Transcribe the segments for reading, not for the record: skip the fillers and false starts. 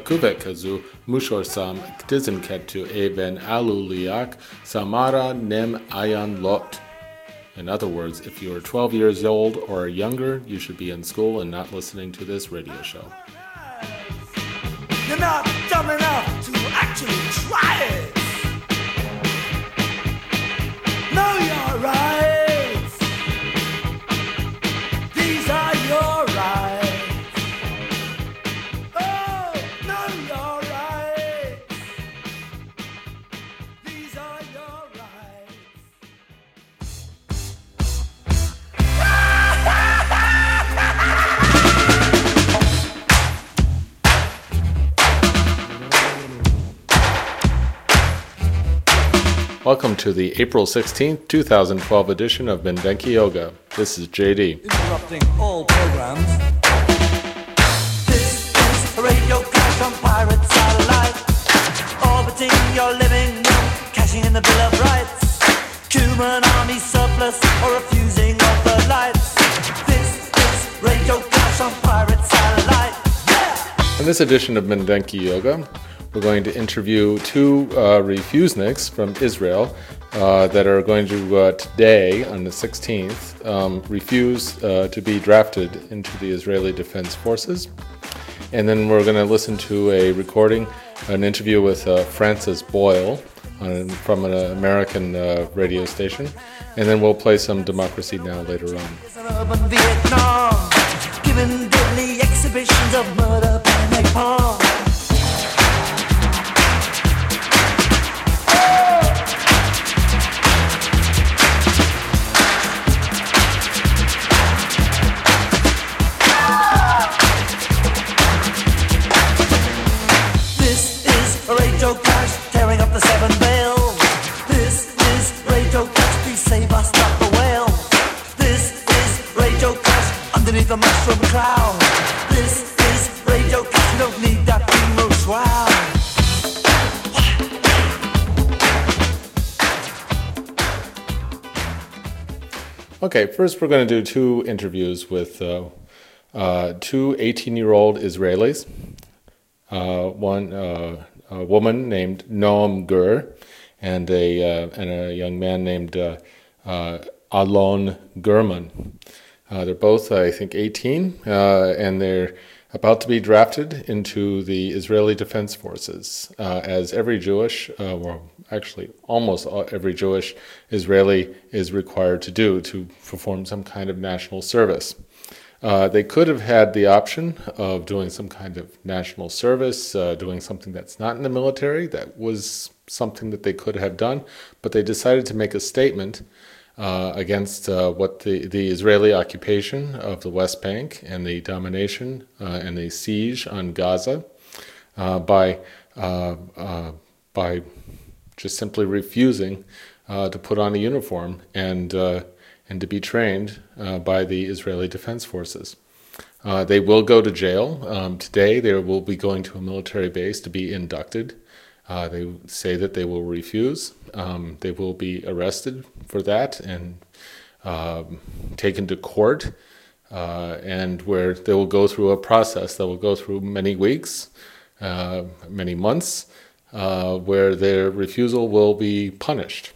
Kuvek Kazu Mushorsam Ktizim Ketu Eben Aluliak Samara Nem Ayan Lot. In other words, if you are 12 years old or younger, you should be in school and not listening to this radio show. You're not dumb enough to actually try it. No, you're right. These are your rights. Oh, no, you're right. These are your rights. Welcome to the April 16th, 2012 edition of Mindenki Yoga. This is JD. Interrupting all programs. This is a radio clash on pirate satellite. Orbiting your living room, cashing in the Bill of Rights. Human army surplus or refusing of the lights. This is radio clash on pirate satellite. Yeah! In this edition of Mindenki Yoga, we're going to interview two refuseniks from Israel that are going to today, on the 16th, refuse to be drafted into the Israeli Defense Forces. And then we're going to listen to a recording, an interview with Francis Boyle from an American radio station. And then we'll play some Democracy Now! Later on. Urban Vietnam, giving deadly exhibitions of murder and napalm. Radio Clash, tearing up the seven veils. This is Radio Clash, please save us, stop the whale. This is Radio Clash, underneath the mushroom cloud. This is Radio Clash, you don't need that emo shroud. Okay, first we're going to do two interviews with two 18-year-old Israelis. A woman named Noam Gur and a young man named Alon Gurman. They're both, I think, 18, and they're about to be drafted into the Israeli Defense Forces, as every Jewish, or actually almost every Jewish Israeli is required to do to perform some kind of national service. They could have had the option of doing some kind of national service, doing something that's not in the military. That was something that they could have done, but they decided to make a statement against what the Israeli occupation of the West Bank and the domination and the siege on Gaza by just simply refusing to put on a uniform and to be trained by the Israeli Defense Forces. They will go to jail. Today they will be going to a military base to be inducted. They say that they will refuse. They will be arrested for that and taken to court, and where they will go through a process that will go through many weeks, many months, where their refusal will be punished.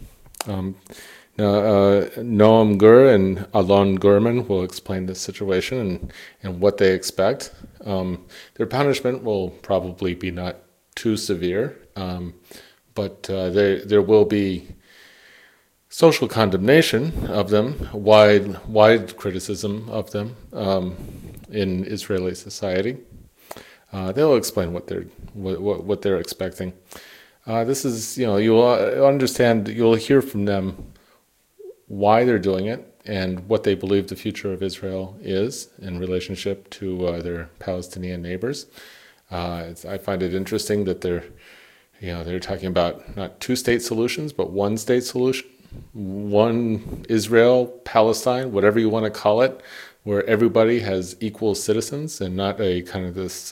Noam Gur and Alon Gurman will explain the situation and what they expect. Their punishment will probably be not too severe, but there will be social condemnation of them, wide criticism of them in Israeli society. They'll explain what they're expecting. This is, you'll understand, you'll hear from them why they're doing it and what they believe the future of Israel is in relationship to their Palestinian neighbors. I find it interesting that they're talking about not two-state solutions, but one-state solution, one Israel, Palestine, whatever you want to call it, where everybody has equal citizens and not a kind of this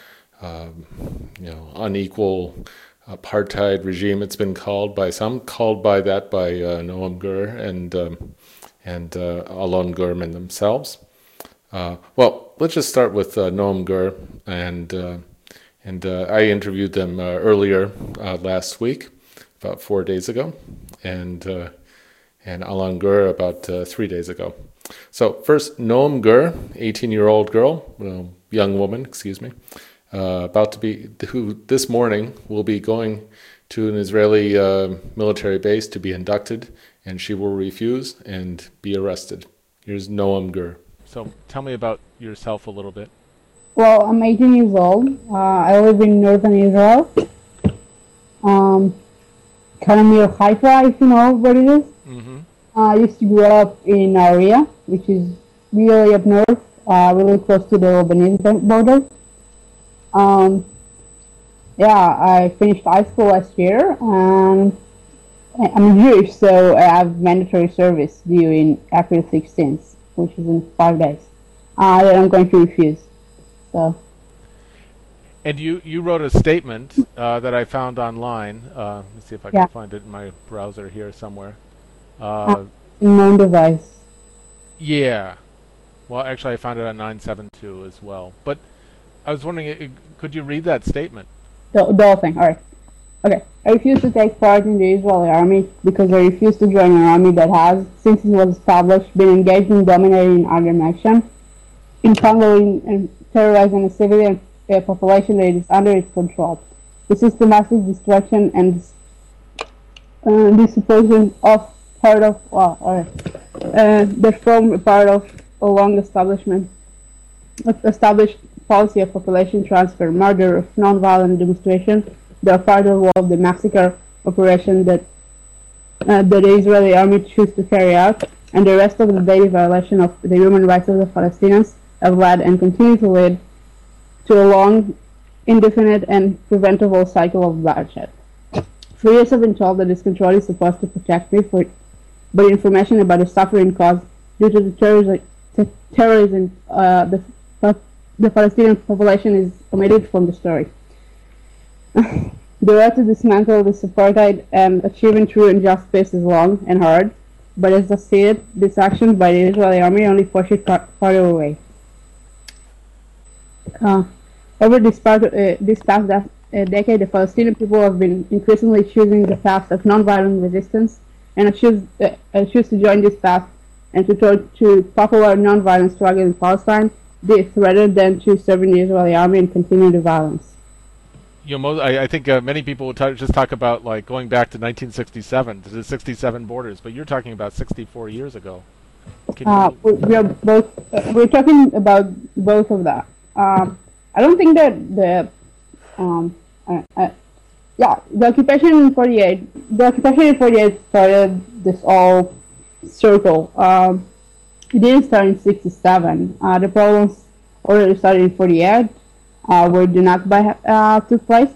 unequal apartheid regime. It's been called by some, by Noam Gur and Alon Gurman themselves. Well, let's just start with Noam Gur and And I interviewed them earlier last week, about 4 days ago, and Alan Gur about 3 days ago. So first, Noam Gur, 18-year-old girl, young woman, excuse me, who this morning will be going to an Israeli military base to be inducted, and she will refuse and be arrested. Here's Noam Gur. So tell me about yourself a little bit. Well, I'm 18 years old. I live in northern Israel. Kind of near Haifa, if you know what it is. Mm-hmm. I used to grow up in Nahariya, which is really up north, really close to the Lebanese border. I finished high school last year, and I'm Jewish, so I have mandatory service due in April 16th, which is in 5 days. That I'm going to refuse. So. And you wrote a statement that I found online. Let me see if I can find it in my browser here somewhere. In my device. Yeah. Well, actually, I found it on 972 as well. But I was wondering, could you read that statement? The whole thing. All right. Okay. I refuse to take part in the Israeli army because I refuse to join an army that has, since it was established, been engaged in dominating Aryan action, in conquering and terrorizing a civilian population that is under its control. The systematic destruction and dissipation of part of that form part of a long established policy of population transfer, murder, of non-violent demonstration. They are part of the massacre operation that the Israeli army chooses to carry out, and the rest of the daily violation of the human rights of the Palestinians have led and continue to lead to a long, indefinite, and preventable cycle of bloodshed. For years I've been told that this control is supposed to protect me, but information about the suffering caused due to the terrorism, the Palestinian population is omitted from the story. The road to dismantle this apartheid and achieving true and just peace is long and hard, but as I see it, this action by the Israeli army only pushes it farther away. Over this past decade, the Palestinian people have been increasingly choosing the path of nonviolent resistance, and I choose to join this path and to turn to popular nonviolent struggle in Palestine, rather than to serve in the Israeli army and continue the violence. I think many people will just talk about like going back to 1967 to the 67 borders, but you're talking about 64 years ago. We're talking about both of that. I don't think that the occupation in 48 started this all circle. It didn't start in 67. The problems already started in 48, where the Nakba took place.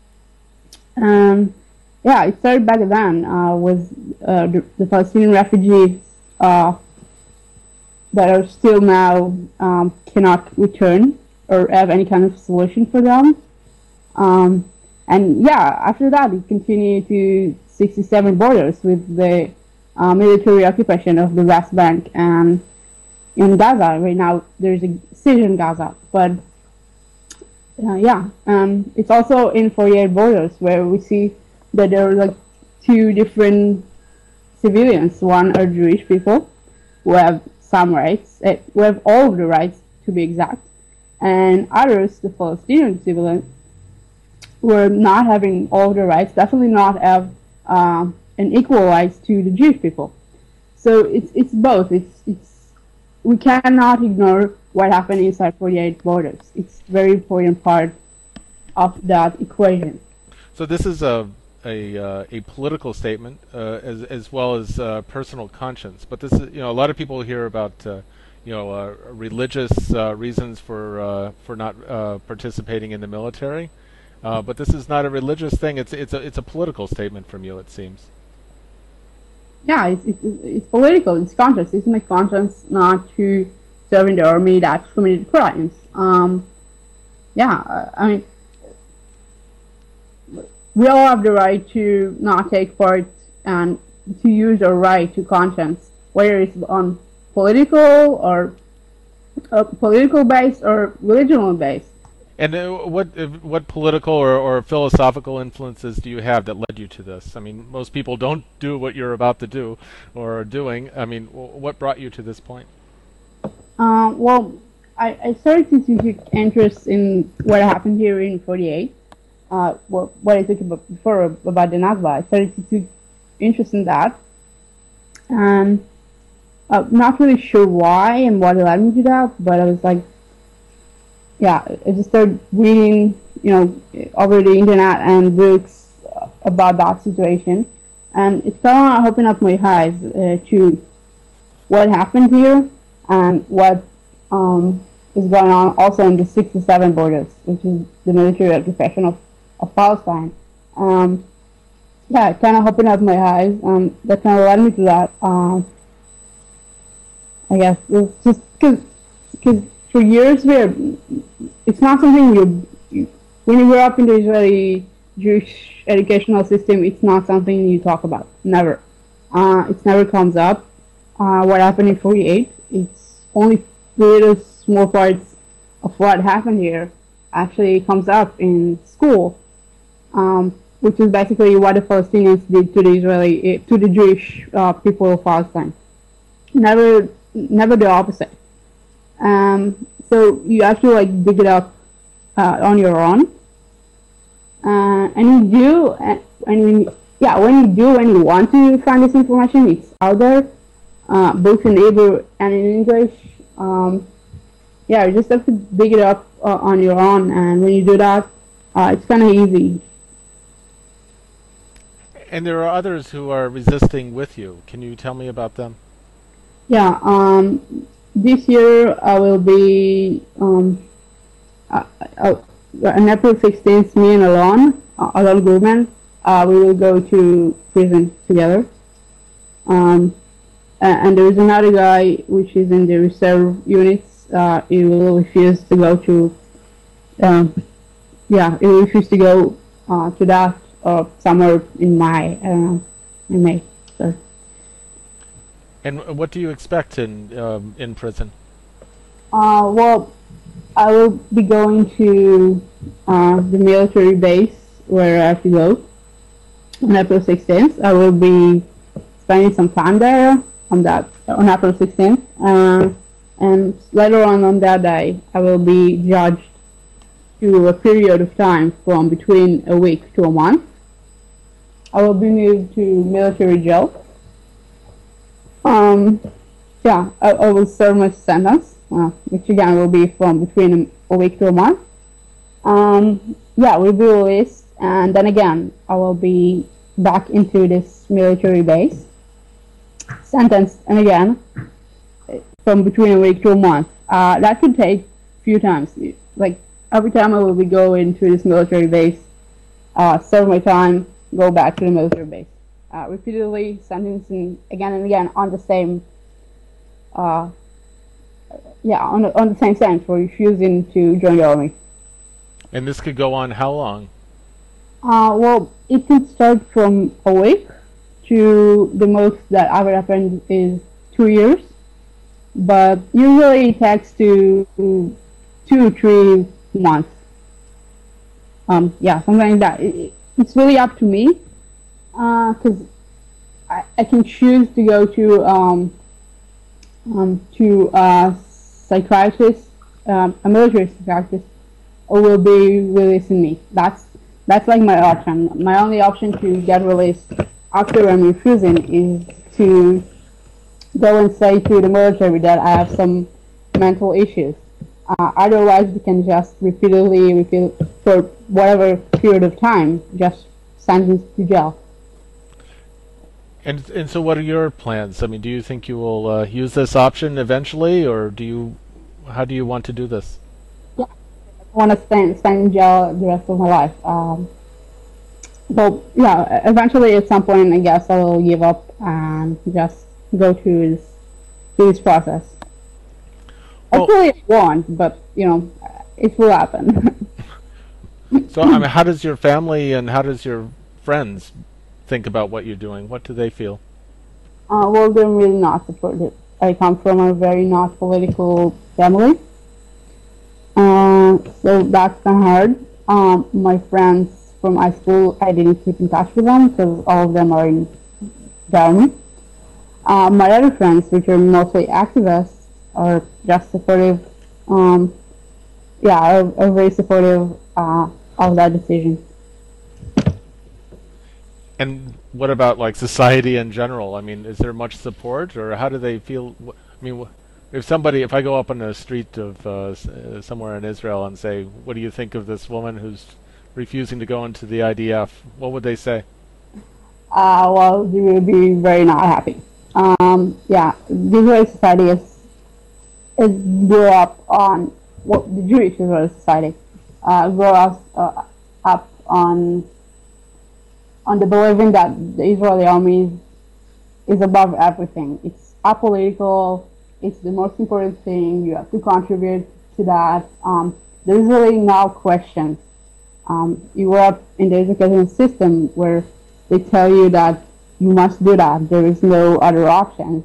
It started back then with the Palestinian refugees that are still now cannot return or have any kind of solution for them. After that, it continued to 67 borders with the military occupation of the West Bank and in Gaza. Right now, there's a siege in Gaza, but it's also in 48 borders where we see that there are like two different civilians. One are Jewish people who have some rights, who have all of the rights to be exact, and others, the Palestinian civilians, who are not having all of the rights, definitely not have an equal rights to the Jewish people. So it's both. We cannot ignore what happened inside 48 borders. It's a very important part of that equation. So this is a political statement as well as personal conscience. But this is, a lot of people hear about religious reasons for not participating in the military. But this is not a religious thing. It's a political statement from you, it seems. Yeah, it's political. It's conscience. It's my conscience not to serve in the army that committed crimes. We all have the right to not take part and to use our right to conscience, whether it's on political or political based or religional based. And what political or philosophical influences do you have that led you to this? I mean, most people don't do what you're about to do or are doing. I mean, what brought you to this point? Well, I started to take interest in what happened here in 48. What I talked about before about the Nakba. I started to take interest in that. And not really sure why and what led me to that, but I was like, yeah, I just started reading, over the internet and books about that situation, and it kind of opened up my eyes to what happened here and what is going on also in the 67 borders, which is the military occupation of Palestine. Yeah, it kind of opened up my eyes. That kind of led me to that. I guess it's just because for years it's not something when you grow up in the Israeli Jewish educational system, it's not something you talk about. Never. It never comes up. What happened in 48? It's only little small parts of what happened here actually comes up in school, which is basically what the Palestinians did to the Jewish people of Palestine. Never the opposite. So you have to like dig it up on your own, and you do, when you want to find this information, it's out there, both in Hebrew and in English. You just have to dig it up on your own, and when you do that, it's kind of easy. And there are others who are resisting with you. Can you tell me about them? Yeah, this year I will be on April 16th. Me and Alon Goldman, we will go to prison together. And there is another guy which is in the reserve units. He will refuse to go to. He will refuse to go to that somewhere in May. So. And what do you expect in prison? Well, I will be going to the military base where I have to go on April 16th. I will be spending some time there on April 16th, and later on that day, I will be judged to a period of time from between a week to a month. I will be moved to military jail. I will serve my sentence, which again will be from between a week to a month. We'll be released, and then again, I will be back into this military base, sentenced, and again, from between a week to a month. That could take a few times. Like, every time I will be going to this military base, serve my time, go back to the military base. Repeatedly sentencing again and again on the same, on the same sentence for refusing to join the army. And this could go on how long? Well, it can start from a week to the most that ever happened is 2 years, but usually it takes to 2-3 months. Something like that. It's really up to me. Because I can choose to go to a psychiatrist, a military psychiatrist, or will be releasing me. That's like my option. My only option to get released after I'm refusing is to go and say to the military that I have some mental issues. Otherwise, they can just repeatedly for whatever period of time, just sentence to jail. And so, what are your plans? I mean, do you think you will use this option eventually, or how do you want to do this? Yeah, I want to stay in jail the rest of my life. Eventually at some point, I guess I will give up and just go through this process. Well, I really want, but it will happen. So, I mean, how does your family and how does your friends think about what you're doing? What do they feel? Well, they're really not supportive. I come from a very not political family. So that's kind of hard. My friends from high school, I didn't keep in touch with them because all of them are in the army. My other friends, which are mostly activists, are just supportive. Are very supportive of that decision. And what about like society in general? I mean, is there much support, or how do they feel? I mean, if I go up on the street of somewhere in Israel and say, "What do you think of this woman who's refusing to go into the IDF?" What would they say? Well, they will be very not happy. The Israeli society is grew up on the Jewish Israeli society grew up on the believing that the Israeli army is above everything. It's apolitical. It's the most important thing. You have to contribute to that. There's really no question. You grow up in the education system where they tell you that you must do that. There is no other options.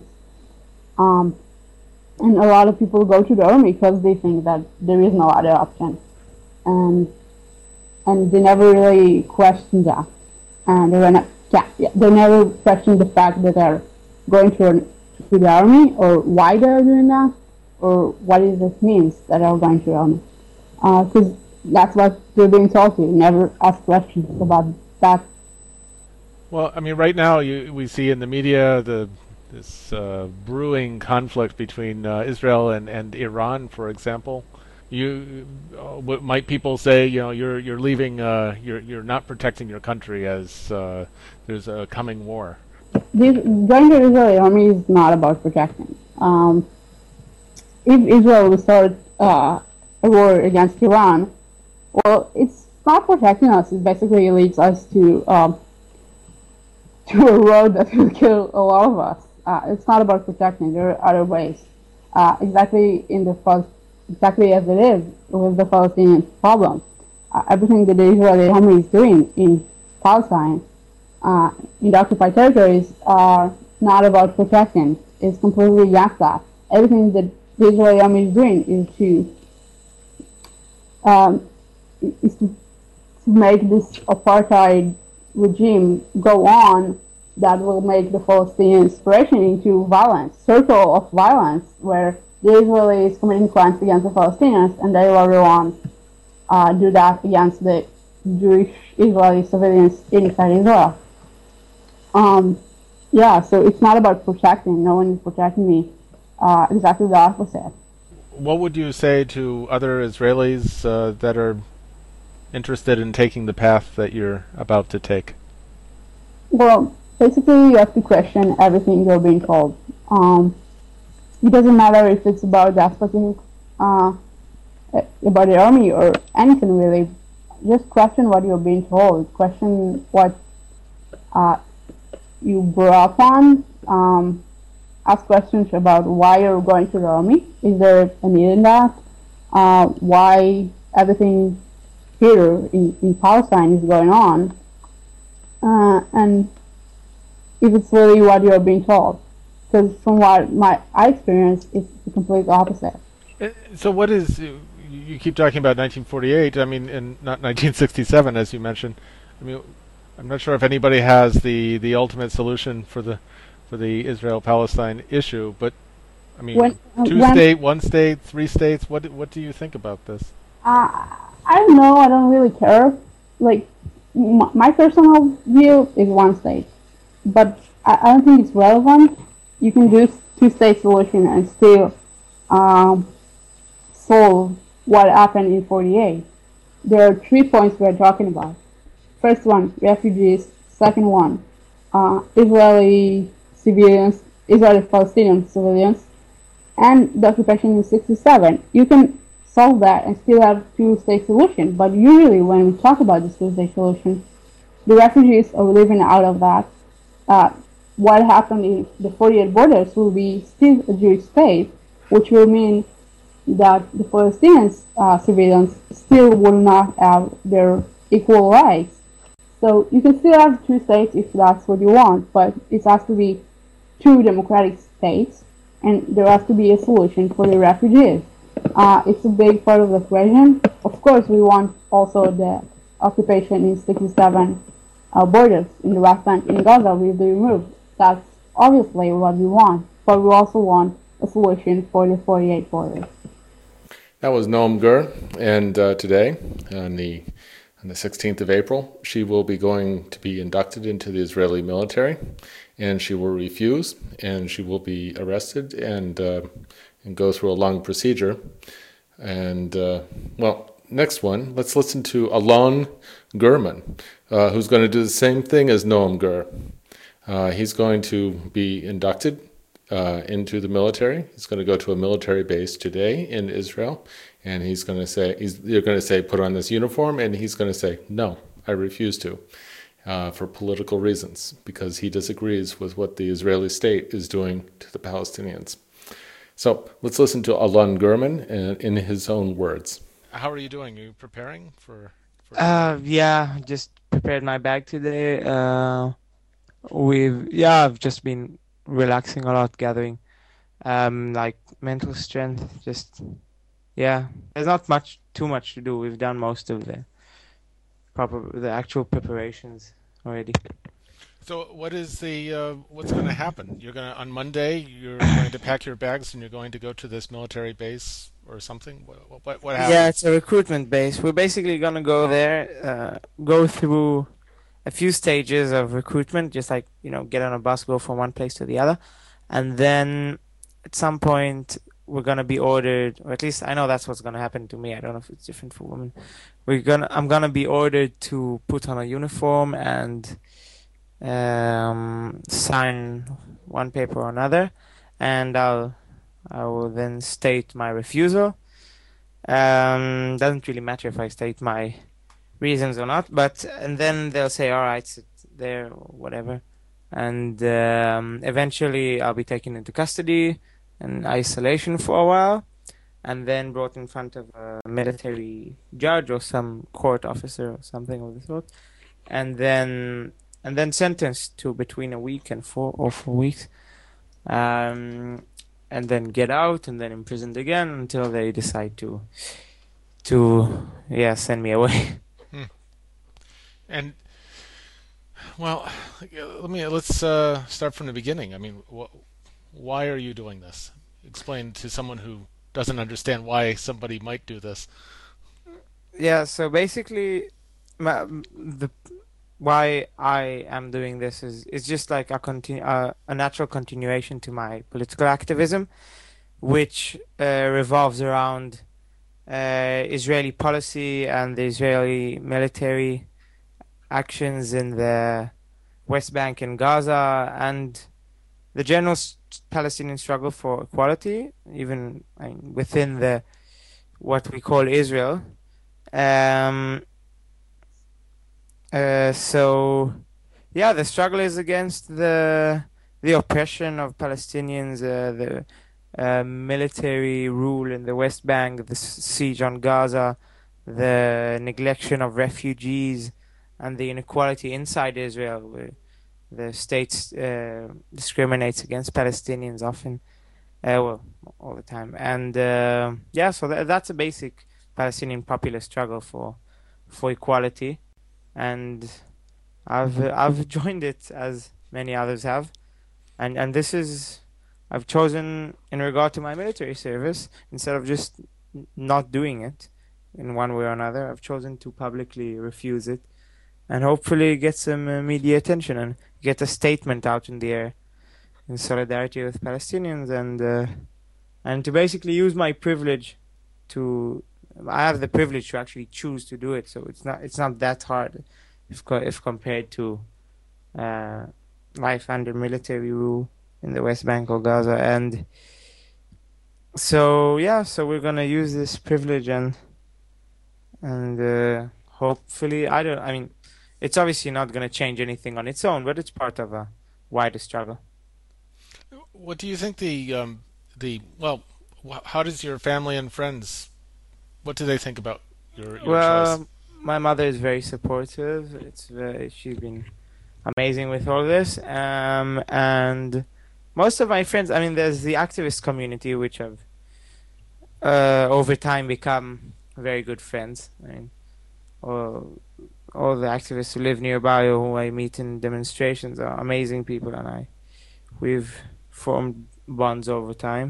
And a lot of people go to the army because they think that there is no other option. And they never really question that. And they never question the fact that they're going to the army, or why they're doing that, or what it means that they're going to the army. Because that's what they're being told to. Never ask questions about that. Well, I mean, right now we see in the media this brewing conflict between Israel and Iran, for example. What might people say? You know, you're leaving. You're not protecting your country as there's a coming war. Joining the Israeli army is not about protecting. If Israel will start a war against Iran, well, it's not protecting us. It basically leads us to a road that will kill a lot of us. It's not about protecting. There are other ways. Exactly as it is with the Palestinian problem. Everything that the Israeli army is doing in Palestine, in the occupied territories, are not about protecting. It's completely against that. Everything that the Israeli army is doing is to make this apartheid regime go on, that will make the Palestinian inspiration into violence, circle of violence, where the Israelis committing crimes against the Palestinians, and they will everyone do that against the Jewish Israeli civilians inside Israel. So it's not about protecting. No one is protecting me. Exactly the opposite. What would you say to other Israelis that are interested in taking the path that you're about to take? Well, basically, you have to question everything you're being told. It doesn't matter if it's about that specific, about the army or anything really. Just question what you're being told. Question what you grew up on. Ask questions about why you're going to the army. Is there a need in that? Why everything here in Palestine is going on? And if it's really what you're being told. Because from what I experienced, it's the complete opposite. So what is, you keep talking about 1948, I mean, and not 1967, as you mentioned. I mean, I'm not sure if anybody has the ultimate solution for the Israel-Palestine issue, but I mean, two-state, one-state, three states, what do you think about this? I don't know, I don't really care. Like, my personal view is one state. But I don't think it's relevant. You can do two-state solution and still solve what happened in 48. There are 3 points we're talking about. First one, refugees. Second one, Israeli civilians, Israeli Palestinian civilians, and the occupation in 67. You can solve that and still have two-state solution. But usually when we talk about this two-state solution, the refugees are living out of that. What happened in the 48 borders will be still a Jewish state, which will mean that the Palestinian civilians still will not have their equal rights. So you can still have two states if that's what you want, but it has to be two democratic states, and there has to be a solution for the refugees. It's a big part of the equation. Of course, we want also the occupation in 67 borders in the West Bank in Gaza will be removed. That's obviously what we want, but we also want a solution for the 48 borders. That was Noam Gur, and today, on the 16th of April, she will be going to be inducted into the Israeli military, and she will refuse, and she will be arrested and go through a long procedure. And next one, let's listen to Alon Gurman, who's going to do the same thing as Noam Gur. He's going to be inducted into the military. He's going to go to a military base today in Israel, and he's going to say, you're going to say, put on this uniform, and he's going to say, no, I refuse to, for political reasons, because he disagrees with what the Israeli state is doing to the Palestinians. So let's listen to Alon Gurman in his own words. How are you doing? Are you preparing for Yeah, just prepared my bag today. I've just been relaxing a lot, gathering like mental strength. There's not too much to do. We've done most of the actual preparations already. So what is what's going to happen? On Monday, you're going to pack your bags and you're going to go to this military base or something? What happens? Yeah, it's a recruitment base. We're basically going to go there, go through a few stages of recruitment, just like, get on a bus, go from one place to the other. And then at some point, we're going to be ordered, or at least I know that's what's going to happen to me. I don't know if it's different for women. I'm going to be ordered to put on a uniform and sign one paper or another, and I will then state my refusal. Doesn't really matter if I state my reasons or not, and then they'll say, all right, sit there or whatever, and eventually I'll be taken into custody and isolation for a while, and then brought in front of a military judge or some court officer or something of the sort, and then sentenced to between a week and 4 weeks, and then get out, and then imprisoned again until they decide to send me away. And let's start from the beginning. I mean, why are you doing this? Explain to someone who doesn't understand why somebody might do this. Yeah, so basically, why I am doing this is just like a natural continuation to my political activism, which revolves around Israeli policy and the Israeli military actions in the West Bank and Gaza, and the general Palestinian struggle for equality, even within what we call Israel. The struggle is against the oppression of Palestinians, the military rule in the West Bank, the siege on Gaza, the neglection of refugees, and the inequality inside Israel, where the state discriminates against Palestinians often, all the time. And so that's a basic Palestinian popular struggle for equality. And I've joined it, as many others have, and this is, I've chosen, in regard to my military service, instead of just not doing it in one way or another, I've chosen to publicly refuse it, and hopefully get some media attention and get a statement out in the air in solidarity with Palestinians, and to basically use my privilege to. I have the privilege to actually choose to do it, so it's not that hard if compared to life under military rule in the West Bank or Gaza. And so we're gonna use this privilege and hopefully, it's obviously not gonna change anything on its own, but it's part of a wider struggle. What do you think how does your family and friends, what do they think about your choice? My mother is very supportive. She's been amazing with all this. And most of my friends, there's the activist community, which over time become very good friends. I mean, all the activists who live nearby or who I meet in demonstrations are amazing people, and we've formed bonds over time.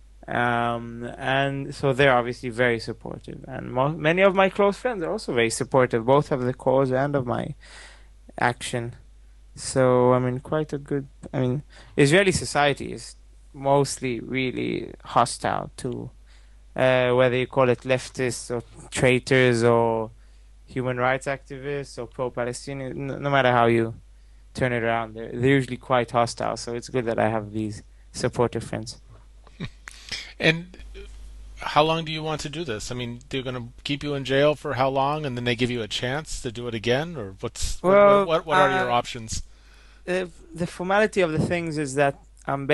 And so they're obviously very supportive, and many of my close friends are also very supportive, both of the cause and of my action. So I'm in quite a good. I mean, Israeli society is mostly really hostile to whether you call it leftists or traitors or human rights activists or pro-Palestinian. No matter how you turn it around, they're usually quite hostile. So it's good that I have these supportive friends. And how long do you want to do this? I mean, they're going to keep you in jail for how long, and then they give you a chance to do it again, or what are your options? The formality of the things is that I'm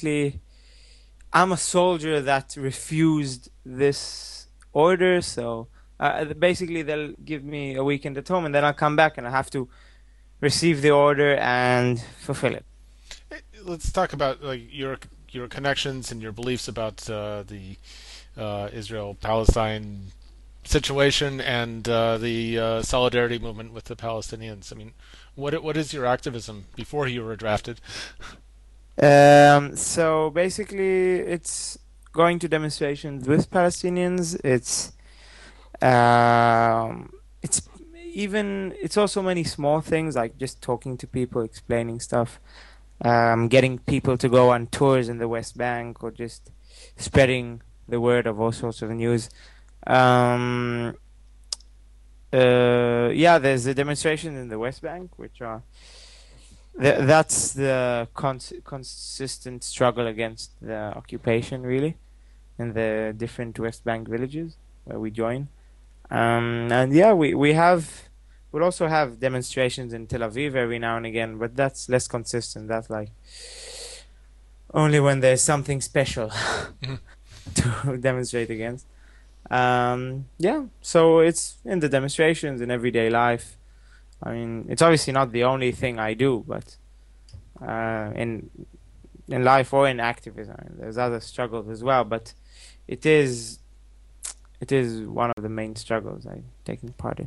a soldier that refused this order, so basically they'll give me a weekend at home, and then I'll come back and I have to receive the order and fulfill it. Let's talk about like your connections and your beliefs about the Israel-Palestine situation and the solidarity movement with the Palestinians. I mean, what is your activism before you were drafted? So basically, it's going to demonstrations with Palestinians. It's also many small things like just talking to people, explaining stuff. Getting people to go on tours in the West Bank, or just spreading the word of all sorts of news. There's the demonstrations in the West Bank, which are that's the consistent struggle against the occupation, really, in the different West Bank villages where we join. We'll also have demonstrations in Tel Aviv every now and again, but that's less consistent. That's like only when there's something special to demonstrate against. So it's in the demonstrations, in everyday life. I mean, it's obviously not the only thing I do, but in life or in activism, I mean, there's other struggles as well. But it is one of the main struggles I've taken part in.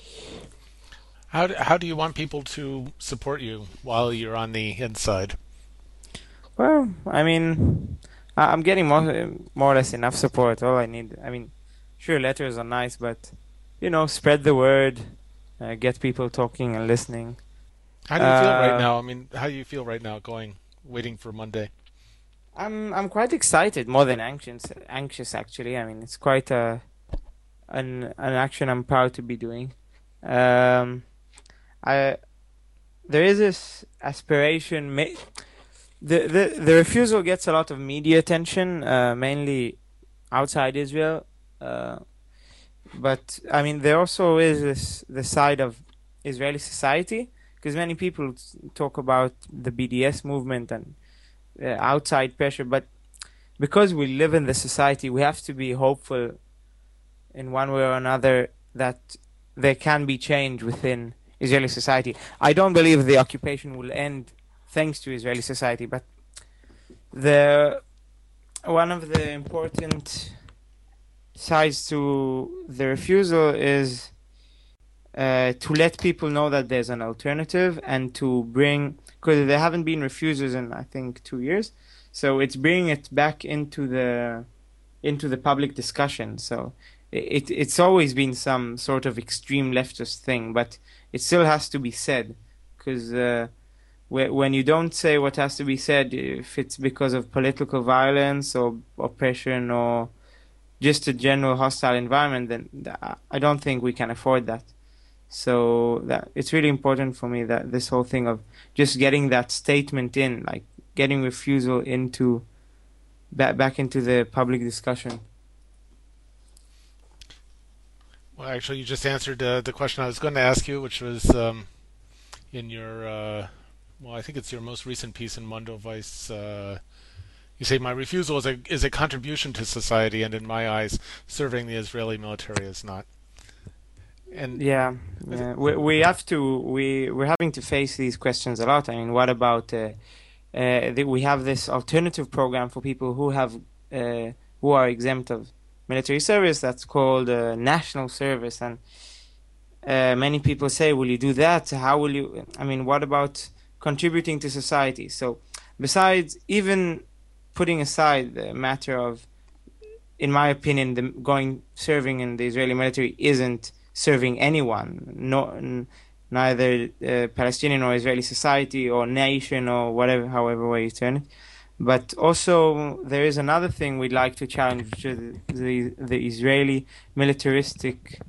How do you want people to support you while you're on the inside? Well, I mean, I'm getting more or less enough support. All I need, I mean, sure, letters are nice, but spread the word, get people talking and listening. How do you feel right now? I mean, how do you feel right now waiting for Monday? I'm quite excited, more than anxious actually. I mean, it's quite an action I'm proud to be doing. There is this aspiration. The refusal gets a lot of media attention, mainly outside Israel. But I mean, there also is the side of Israeli society, because many people talk about the BDS movement and outside pressure, but because we live in the society, we have to be hopeful in one way or another that there can be change within Israeli society. I don't believe the occupation will end thanks to Israeli society, but one of the important sides to the refusal is to let people know that there's an alternative, and to bring, because there haven't been refusals in I think 2 years, so it's bringing it back into the public discussion. So it's always been some sort of extreme leftist thing, but it still has to be said, because when you don't say what has to be said, if it's because of political violence or oppression or just a general hostile environment, then I don't think we can afford that. So that it's really important for me that this whole thing of just getting that statement in, like getting refusal into back into the public discussion. Well, actually, you just answered the question I was going to ask you, which was in your, I think it's your most recent piece in Mundo Vice. You say my refusal is a contribution to society, and in my eyes, serving the Israeli military is not. And we're having to face these questions a lot. I mean, what about we have this alternative program for people who are exempt of military service that's called national service. And many people say, will you do that? How will you, I mean, what about contributing to society? So besides even putting aside the matter of, in my opinion, serving in the Israeli military isn't serving anyone, neither Palestinian or Israeli society or nation or whatever, however way you turn it. But also there is another thing we'd like to challenge, which is the Israeli militaristic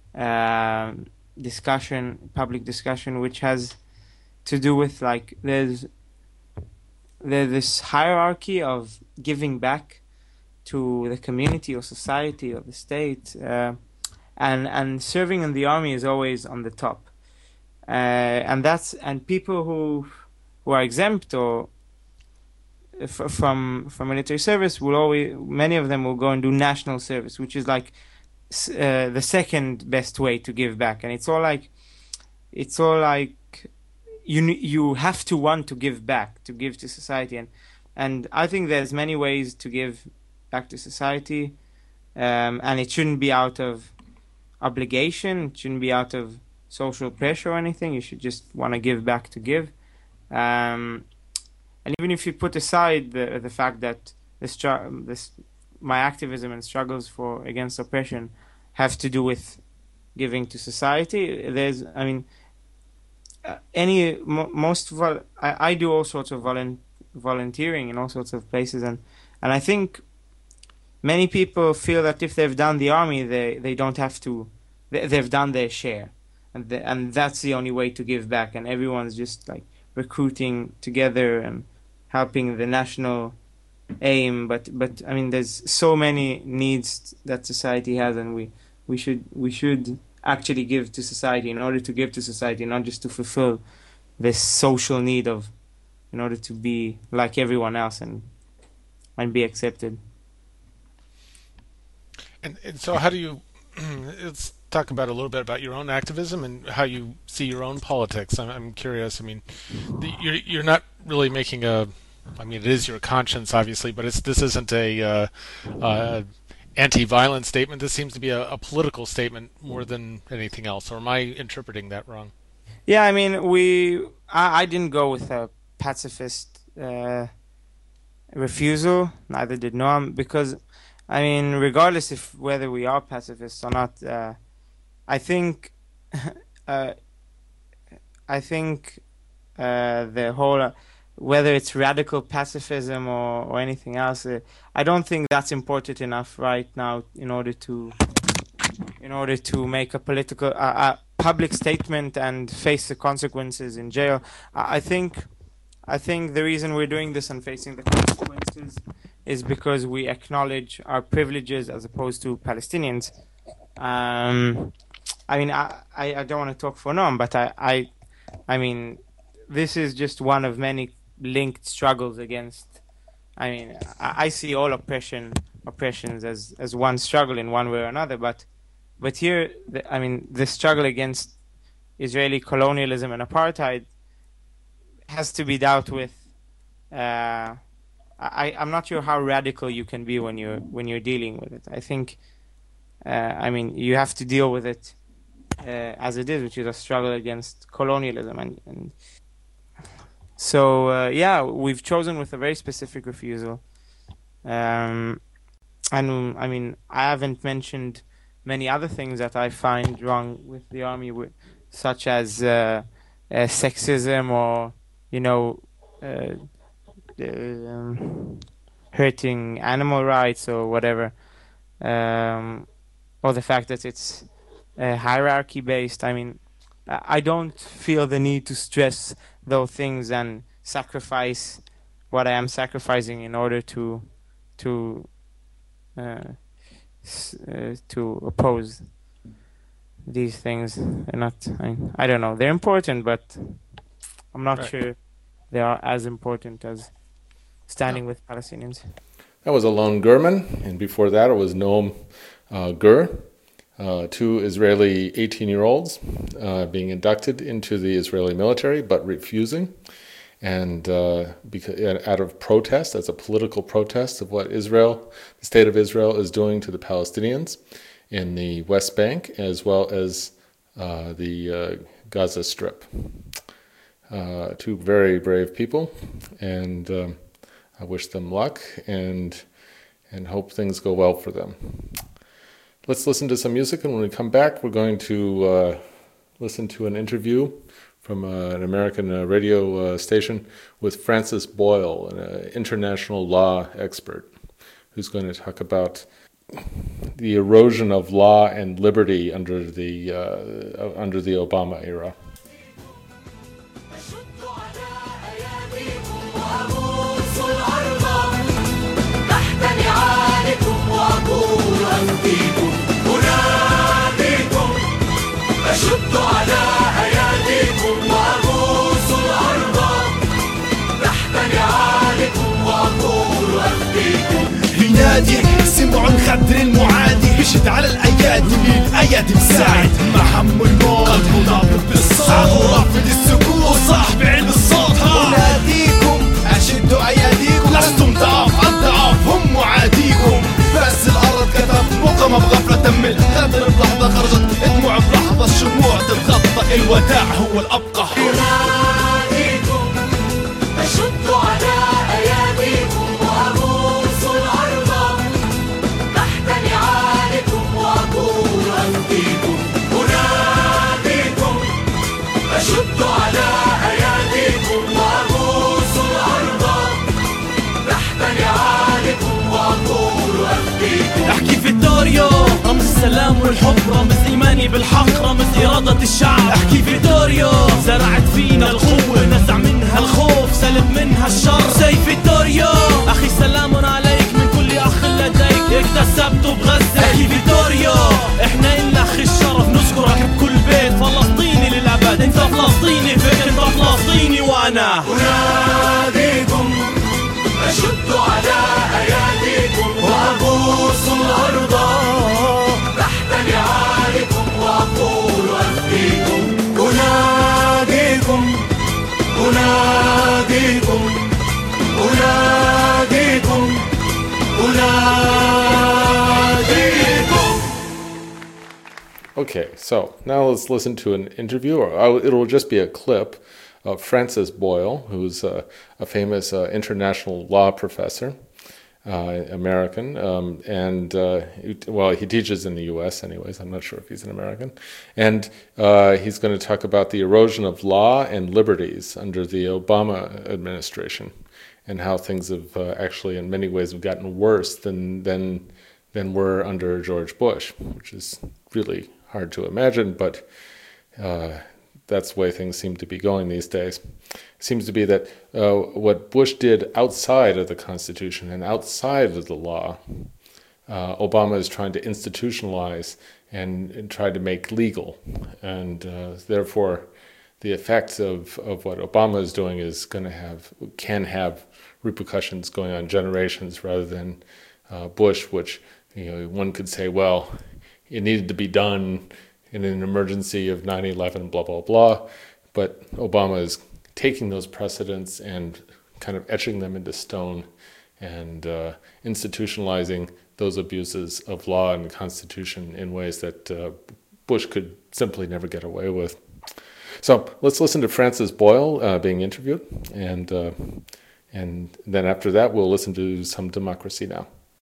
public discussion, which has to do with, like, there's this hierarchy of giving back to the community or society or the state, and serving in the army is always on the top, and people who are exempt or from military service many of them will go and do national service, which is like the second best way to give back. And it's all like you have to want to give back, to give to society, and I think there's many ways to give back to society, and it shouldn't be out of obligation, it shouldn't be out of social pressure or anything. You should just want to give back to give, and even if you put aside the fact that my activism and struggles against oppression have to do with giving to society, I do all sorts of volunteering in all sorts of places, and I think many people feel that if they've done the army, they don't have to. They've done their share, and that's the only way to give back. And everyone's just like recruiting together and helping the national aim. But I mean, there's so many needs that society has, and we should actually give to society in order to give to society, not just to fulfill this social need in order to be like everyone else and be accepted. And so how do you, let's talk about a little bit about your own activism and how you see your own politics. I'm curious. I mean, you're not really making it is your conscience, obviously, but this isn't a anti-violence statement. This seems to be a political statement more than anything else. Or am I interpreting that wrong? Yeah, I mean, I didn't go with a pacifist refusal. Neither did Noam, because I mean, regardless of whether we are pacifists or not, I think the whole whether it's radical pacifism or anything else, I don't think that's important enough right now in order to make a political public statement and face the consequences in jail. I think the reason we're doing this and facing the consequences is because we acknowledge our privileges as opposed to Palestinians. I mean, I don't want to talk for Noam, but I mean, this is just one of many linked struggles against. I mean, I see all oppressions as one struggle in one way or another, but here, the struggle against Israeli colonialism and apartheid has to be dealt with. I'm not sure how radical you can be when you're dealing with it. I think, you have to deal with it as it is, which is a struggle against colonialism, and so we've chosen with a very specific refusal. And I mean, I haven't mentioned many other things that I find wrong with the army, such as sexism or hurting animal rights or whatever, or the fact that it's hierarchy based. I mean, I don't feel the need to stress those things and sacrifice what I am sacrificing in order to oppose these things. I don't know. They're important, but I'm not sure they are as important as standing with Palestinians. That was Alon Gurman, and before that it was Noam Gur, two Israeli 18-year-olds being inducted into the Israeli military but refusing. and because out of protest, as a political protest of what Israel, the state of Israel, is doing to the Palestinians in the West Bank, as well as the Gaza Strip. Two very brave people, and I wish them luck and hope things go well for them. Let's listen to some music, and when we come back, we're going to listen to an interview from an American radio station with Francis Boyle, an international law expert, who's going to talk about the erosion of law and liberty under the Obama era. أشد على أياديكم وأبوس الأرض تحت نعالكم وأقول أفديكم. ينادي سمع خدر المعادي يشد على الأيادي الأيادي مساعد محمد الموت قلبه نابض بالصوت ورافض السكوت وصاحب علم الصوت. أناديكم أشدوا أياديكم لستم ضعاف الضعاف هم معاديكم. بس الأرض كتب مقامة بغفلة تمل غدر بلحظة خرجت دموع بلحظة الشموع تتغطى الوداع هو الأبقى. أناديكم أشد على أياديكم وأبوس الأرض تحت نعالكم وأقول أفديكم. أناديكم أشد على أياديكم وأبوس الأرض تحت نعالكم وأقول أفديكم. احكي فيتوريو رمز السلام والحب رمز إيماني بالحق رمز إرادة الشعب. احكي فيتوريو زرعت فينا القوة نزع منها الخوف سلب منها الشر. زي فيتوريو أخي سلام عليك من كل أخ لديك اكتسبته بغزة. احكي فيتوريو احنا إلنا أخي الشرف نذكرك بكل بيت فلسطيني للأبد. انت فلسطيني فيك انت فلسطيني وأنا. أناديكم أشد على أياديكم وأبوس الأرض تحت نعالكم وأقول أفديكم. أناديكم أناديكم أناديكم أناديكم. Okay, so now let's listen to an interview, or it'll just be a clip of Francis Boyle, who's a famous international law professor, American, and he teaches in the U.S. anyways. I'm not sure if he's an American. And he's going to talk about the erosion of law and liberties under the Obama administration, and how things have actually, in many ways, have gotten worse than were under George Bush, which is really hard to imagine, but that's the way things seem to be going these days. It seems to be that what Bush did outside of the Constitution and outside of the law, Obama is trying to institutionalize and try to make legal. And therefore, the effects of what Obama is doing is can have repercussions going on generations rather than Bush, which one could say, well, it needed to be done in an emergency of 9/11, blah, blah, blah. But Obama is taking those precedents and kind of etching them into stone and institutionalizing those abuses of law and the Constitution in ways that Bush could simply never get away with. So let's listen to Francis Boyle being interviewed, and then after that we'll listen to some Democracy Now!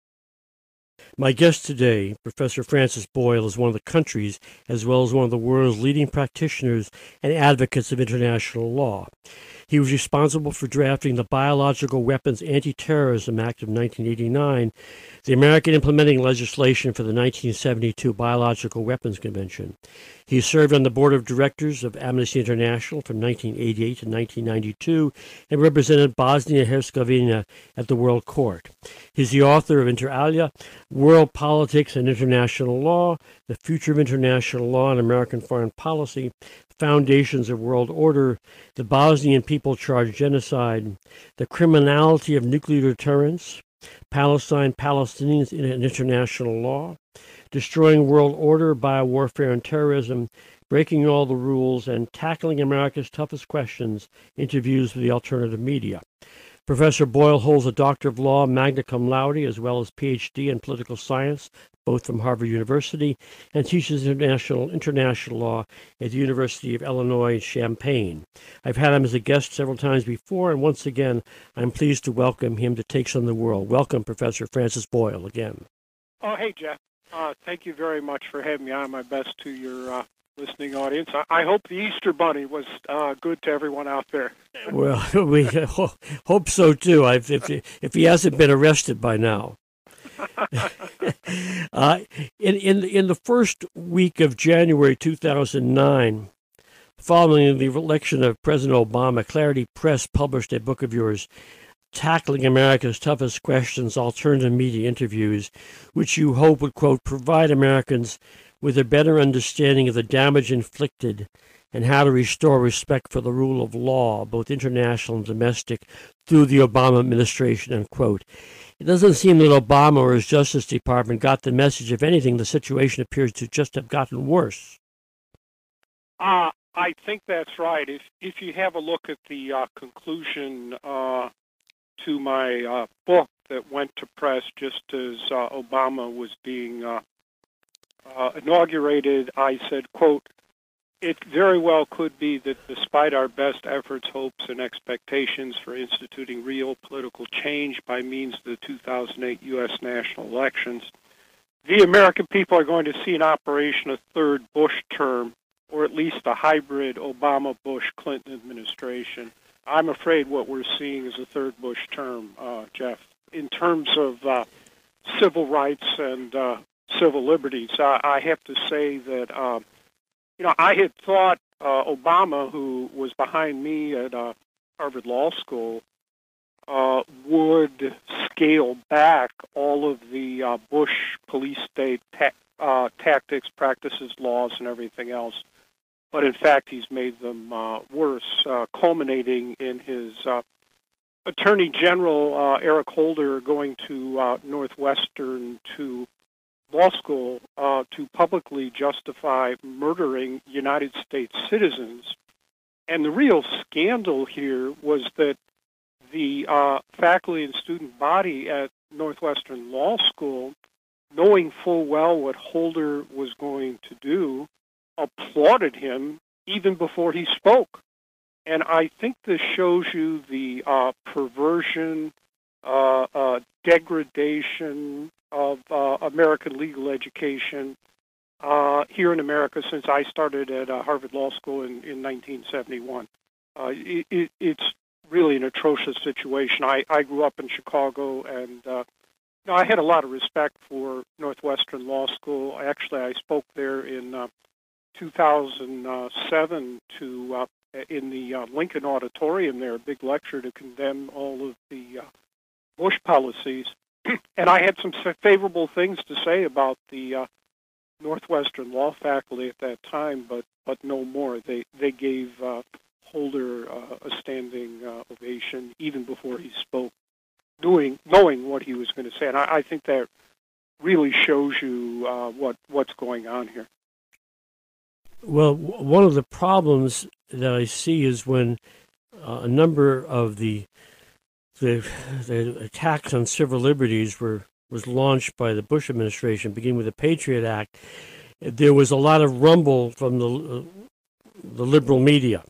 My guest today, Professor Francis Boyle, is one of the country's as well as one of the world's leading practitioners and advocates of international law. He was responsible for drafting the Biological Weapons Anti-Terrorism Act of 1989, the American implementing legislation for the 1972 Biological Weapons Convention. He served on the board of directors of Amnesty International from 1988 to 1992 and represented Bosnia-Herzegovina at the World Court. He's the author of Inter alia, World Politics and International Law, The Future of International Law and American Foreign Policy, Foundations of World Order, The Bosnian People Charged Genocide, The Criminality of Nuclear Deterrence, Palestine, Palestinians in international law, destroying world order, biowarfare and terrorism, breaking all the rules, and tackling America's toughest questions, interviews with the alternative media. Professor Boyle holds a Doctor of Law, magna cum laude, as well as Ph.D. in political science, both from Harvard University, and teaches international law at the University of Illinois Champaign. I've had him as a guest several times before, and once again, I'm pleased to welcome him to Takes on the World. Welcome, Professor Francis Boyle, again. Oh, hey, Jeff. Thank you very much for having me on. My best to your listening audience. I hope the Easter Bunny was good to everyone out there. Well, we hope so, too, if he hasn't been arrested by now. In the first week of January 2009, following the election of President Obama, Clarity Press published a book of yours, Tackling America's Toughest Questions, Alternative Media Interviews, which you hope would, quote, provide Americans with a better understanding of the damage inflicted and how to restore respect for the rule of law, both international and domestic, through the Obama administration, end quote. It doesn't seem that Obama or his Justice Department got the message. If anything, the situation appears to just have gotten worse. I think that's right. If you have a look at the conclusion to my book that went to press just as Obama was being inaugurated, I said, quote, "It very well could be that despite our best efforts, hopes, and expectations for instituting real political change by means of the 2008 U.S. national elections, the American people are going to see in operation a third Bush term, or at least a hybrid Obama-Bush-Clinton administration." I'm afraid what we're seeing is a third Bush term, Jeff. In terms of civil rights and civil liberties, I have to say that I had thought Obama, who was behind me at Harvard Law School, would scale back all of the Bush police state tactics, practices, laws, and everything else. But in fact, he's made them worse, culminating in his Attorney General Eric Holder going to Northwestern to law school to publicly justify murdering United States citizens. And the real scandal here was that the faculty and student body at Northwestern Law School, knowing full well what Holder was going to do, applauded him even before he spoke. And I think this shows you the perversion, degradation of American legal education here in America since I started at Harvard Law School in 1971. It's really an atrocious situation. I grew up in Chicago, and I had a lot of respect for Northwestern Law School. Actually, I spoke there in 2007 in the Lincoln Auditorium there, a big lecture to condemn all of the Bush policies. And I had some favorable things to say about the Northwestern law faculty at that time, but no more. They gave Holder a standing ovation even before he spoke, knowing what he was going to say. And I think that really shows you what's going on here. Well, one of the problems that I see is when a number of the attacks on civil liberties was launched by the Bush administration, beginning with the Patriot Act, there was a lot of rumble from the liberal media.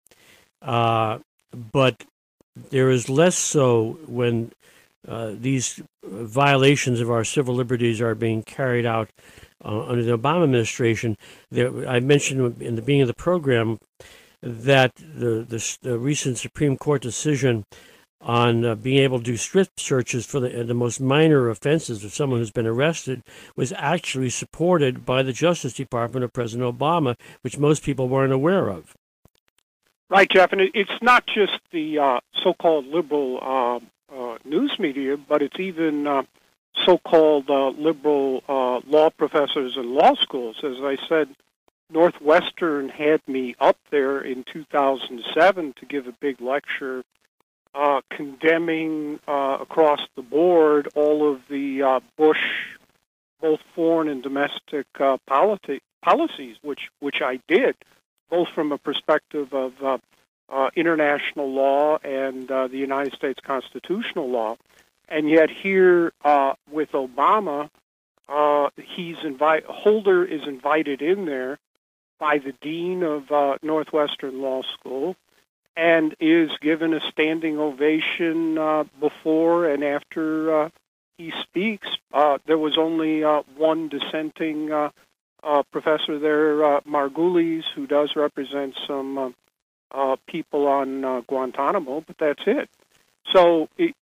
But there is less so when these violations of our civil liberties are being carried out under the Obama administration. I mentioned in the beginning of the program that the recent Supreme Court decision on being able to do strip searches for the most minor offenses of someone who's been arrested was actually supported by the Justice Department of President Obama, which most people weren't aware of. Right, Jeff, and it's not just the so-called liberal news media, but it's even so-called liberal law professors in law schools. As I said, Northwestern had me up there in 2007 to give a big lecture condemning across the board all of the Bush, both foreign and domestic policies, which I did, both from a perspective of international law and the United States constitutional law. And yet here with Obama, Holder is invited in there by the dean of Northwestern Law School and is given a standing ovation before and after he speaks. There was only one dissenting professor there, Margulies, who does represent some people on Guantanamo, but that's it. So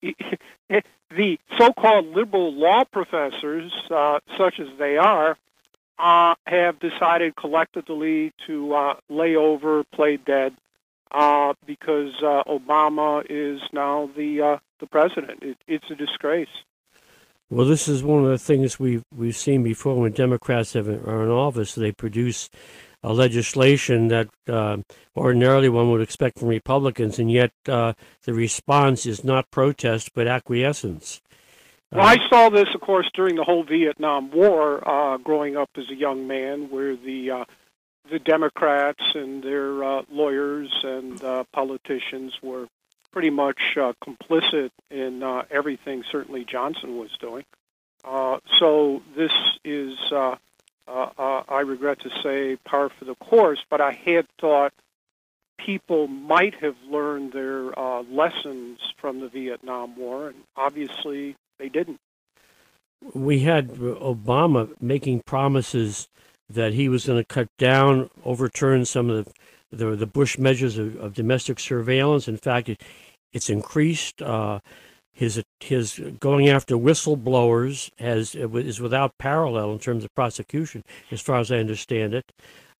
the so-called liberal law professors, such as they are, have decided collectively to lay over, play dead, because Obama is now the president. It's a disgrace. Well, this is one of the things we've seen before when Democrats are in office. They produce a legislation that ordinarily one would expect from Republicans, and yet the response is not protest but acquiescence. Well, I saw this, of course, during the whole Vietnam War, growing up as a young man, where the Democrats and their lawyers and politicians were pretty much complicit in everything certainly Johnson was doing. So this is, I regret to say, par for the course, but I had thought people might have learned their lessons from the Vietnam War, and obviously they didn't. We had Obama making promises that he was going to cut down, overturn some of the Bush measures of domestic surveillance. In fact, it's increased. His going after whistleblowers is without parallel in terms of prosecution, as far as I understand it.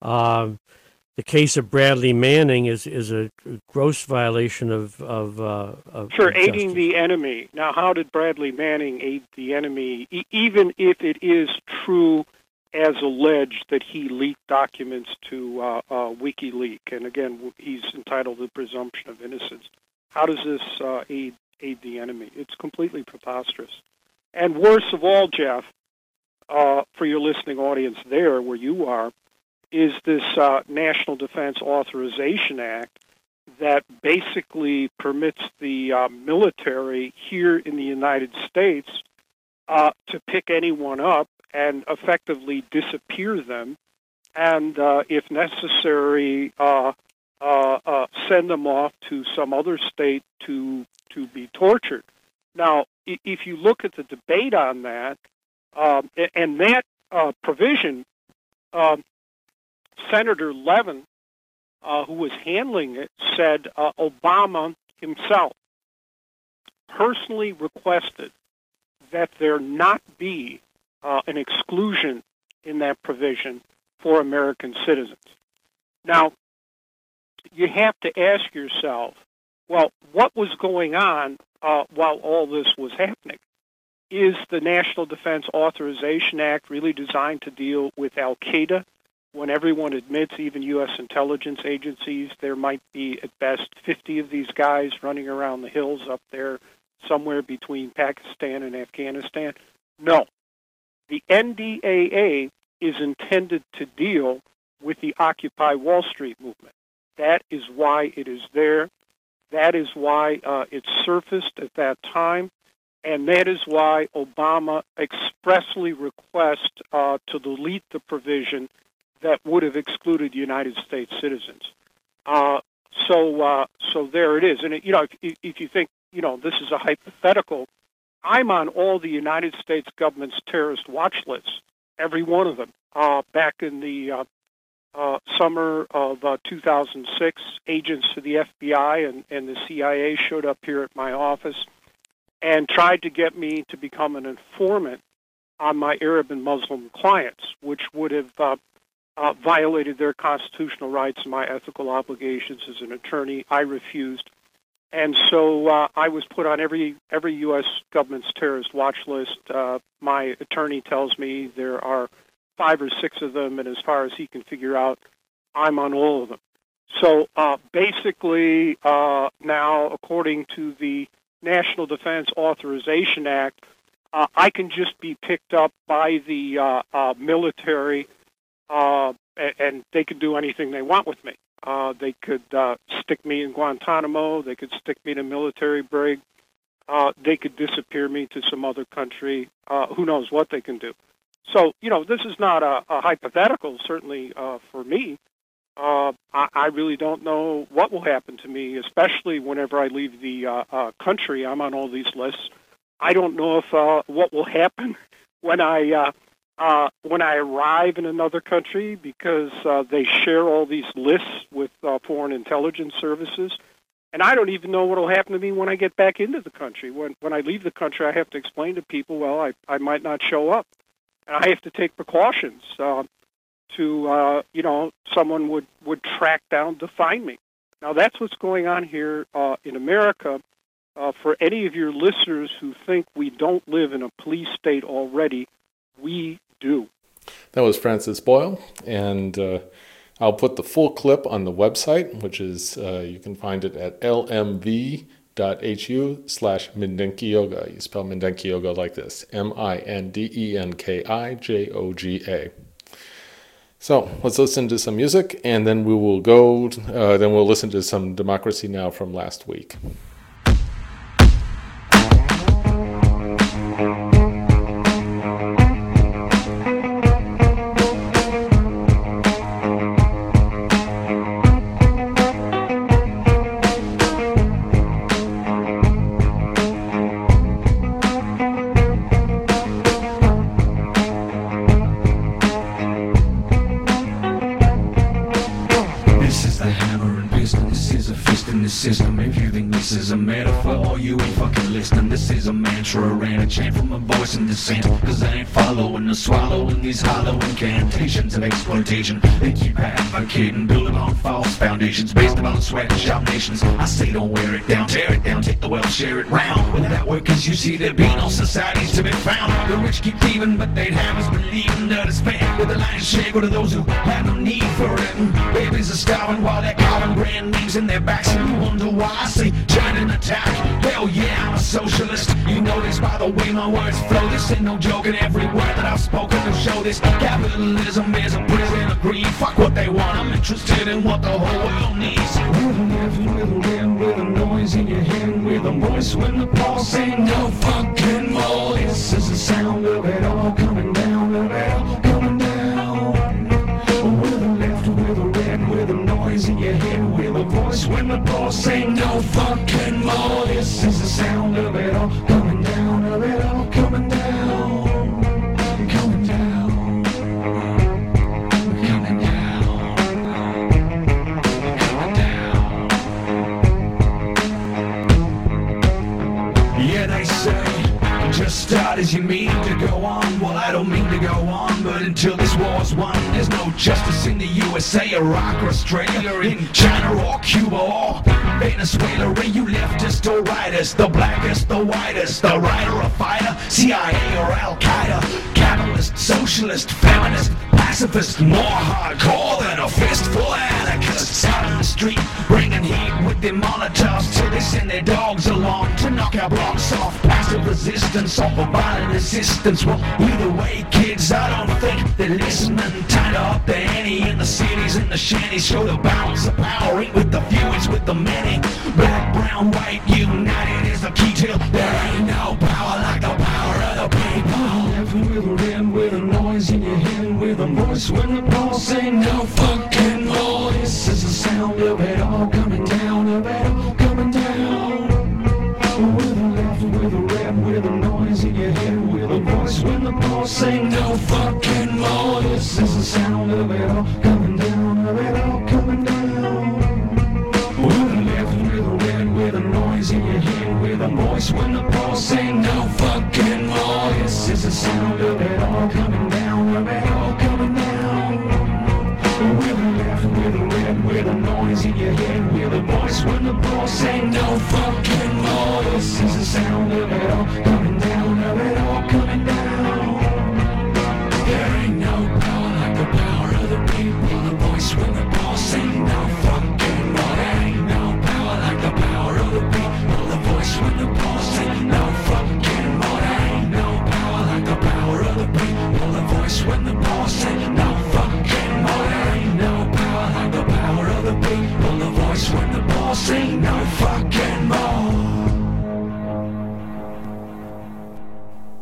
The case of Bradley Manning is a gross violation of sure, aiding the enemy. Now, how did Bradley Manning aid the enemy, even if it is true as alleged that he leaked documents to WikiLeaks? And again, he's entitled to the presumption of innocence. How does this aid the enemy? It's completely preposterous. And worst of all, Jeff, for your listening audience there where you are, is this National Defense Authorization Act that basically permits the military here in the United States to pick anyone up and effectively disappear them, and if necessary, send them off to some other state to be tortured. Now, if you look at the debate on that, and that provision, Senator Levin, who was handling it, said Obama himself personally requested that there not be an exclusion in that provision for American citizens. Now, you have to ask yourself, well, what was going on while all this was happening? Is the National Defense Authorization Act really designed to deal with Al-Qaeda, when everyone admits, even U.S. intelligence agencies, there might be at best 50 of these guys running around the hills up there somewhere between Pakistan and Afghanistan? No. The NDAA is intended to deal with the Occupy Wall Street movement. That is why it is there. That is why it surfaced at that time. And that is why Obama expressly requests to delete the provision that would have excluded United States citizens. So there it is. And if you think this is a hypothetical, I'm on all the United States government's terrorist watch lists, every one of them. Back in the summer of 2006, agents to the FBI and the CIA showed up here at my office and tried to get me to become an informant on my Arab and Muslim clients, which would have violated their constitutional rights and my ethical obligations as an attorney. I refused. And so I was put on every U.S. government's terrorist watch list. My attorney tells me there are 5 or 6 of them, and as far as he can figure out, I'm on all of them. So basically, now, according to the National Defense Authorization Act, I can just be picked up by the military, and they could do anything they want with me. They could stick me in Guantanamo. They could stick me in a military brig. They could disappear me to some other country. Who knows what they can do? So, this is not a hypothetical, certainly for me. I really don't know what will happen to me, especially whenever I leave the country. I'm on all these lists. I don't know if what will happen when I arrive in another country, because they share all these lists with foreign intelligence services. And I don't even know what will happen to me when I get back into the country. When I leave the country, I have to explain to people, well, I might not show up. And I have to take precautions someone would track down to find me. Now, that's what's going on here in America. For any of your listeners who think we don't live in a police state already, we do. That was Francis Boyle, and I'll put the full clip on the website, which is, you can find it at lmv.hu/Mindenki Yoga. You spell Mindenki Yoga like this, MINDENKIJOGA. So let's listen to some music, and then we will then we'll listen to some Democracy Now! From last week. System. If you think this is a metaphor, you ain't fucking listening. This is a mantra and a chant from a voice in dissent. Cause I ain't following or swallowing these hollow incantations of exploitation. They keep advocating, building on false foundations based upon sweatshop nations. I say don't wear it down, tear it down, take the wealth, share it round. Without work, cause you see there be no societies to be found. The rich keep thieving, but they'd have us believing that it's fair. With the lion's share go to those who have no need for it. And babies are starving while they're carving brand names in their backs. And you wonder why I say China attack. Hell yeah, I'm a socialist. You know this by the way my words flow. This ain't no joke, and every word that I've spoken to show this. Capitalism is a prison of greed. Fuck what they want, I'm interested in what the whole world needs. With a laugh, with a rim, with a noise in your head, with a voice when the pulse ain't no fucking more. This is the sound of it all coming down, of it all coming down. With a left, with a red, with a noise in your head, with a voice when the pulse ain't no fucking more. This is the sound of it all coming down, of it all coming down, coming down, coming down, coming down. Yeah, they say just start as you mean to go on. Well, I don't mean to go on, but until this war's won, there's no justice in the USA, Iraq, or Australia, or in China, or Cuba, or Venezuela. Where you leftist or rightist, the blackest, the whitest, the writer or fighter, CIA or Al-Qaeda, capitalist, socialist, feminist, pacifist, more hardcore than a fistful of anarchists out in the street, bringing heat with their Molotovs till they send their dogs along to knock our blocks off. Passive resistance, offer violent assistance. Well, either way, kids, I don't think they're listening. Time to up the ante in the cities and the shanties. Show the balance of power, ain't with the few, it's with the many. Black, brown, white, united is the key till there ain't no power like the power of the people. Left with a rim, with a noise in your head, with a voice when the pulse ain't no fucking more. This is the sound of it all coming down, of it all coming down. With a left, with a red, with a noise in your head, with a voice when the pulse ain't no fucking more. This is the sound of it all coming down, of it all coming down. With a left, with a red, with a noise in your head, with a voice when the pulse ain't no fucking more. This is the sound of it all coming down, of it all coming down. With a left, with a red, with a noise in your head, with a voice when the pulse ain't no fucking more. This is the sound of it all coming down, of it all coming down. There ain't no power like the power of the people. The voice when the pulse ain't no fucking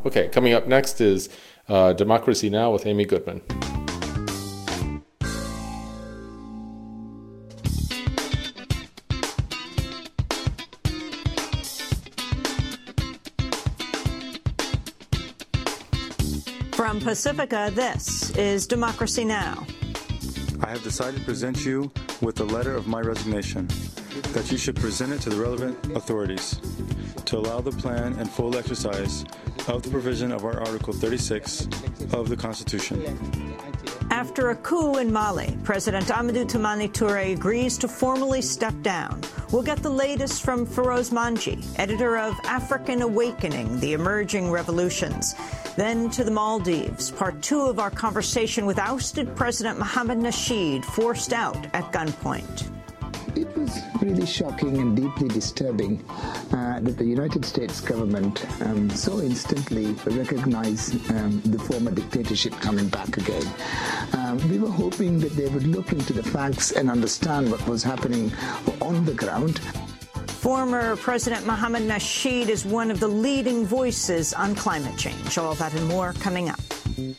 Okay, coming up next is Democracy Now! With Amy Goodman. From Pacifica, this is Democracy Now! I have decided to present you with a letter of my resignation, that you should present it to the relevant authorities to allow the plan and full exercise of the provision of our Article 36 of the Constitution. After a coup in Mali, President Amadou Toumani Touré agrees to formally step down. We'll get the latest from Feroz Manji, editor of African Awakening, The Emerging Revolutions. Then to the Maldives, part 2 of our conversation with ousted President Mohamed Nasheed, forced out at gunpoint. It was really shocking and deeply disturbing that the United States government so instantly recognized the former dictatorship coming back again. We were hoping that they would look into the facts and understand what was happening on the ground. Former President Mohamed Nasheed is one of the leading voices on climate change. All that and more coming up.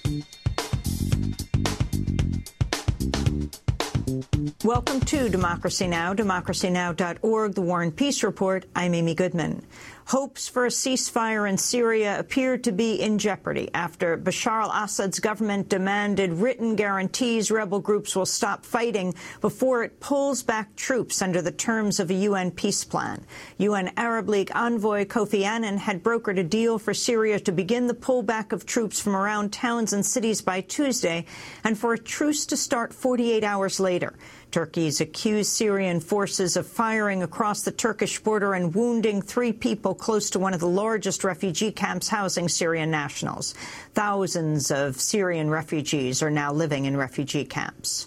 Welcome to Democracy Now!, democracynow.org, The War and Peace Report. I'm Amy Goodman. Hopes for a ceasefire in Syria appear to be in jeopardy after Bashar al-Assad's government demanded written guarantees rebel groups will stop fighting before it pulls back troops under the terms of a UN peace plan. UN Arab League envoy Kofi Annan had brokered a deal for Syria to begin the pullback of troops from around towns and cities by Tuesday and for a truce to start 48 hours later. Turkey's accused Syrian forces of firing across the Turkish border and wounding 3 people close to one of the largest refugee camps housing Syrian nationals. Thousands of Syrian refugees are now living in refugee camps.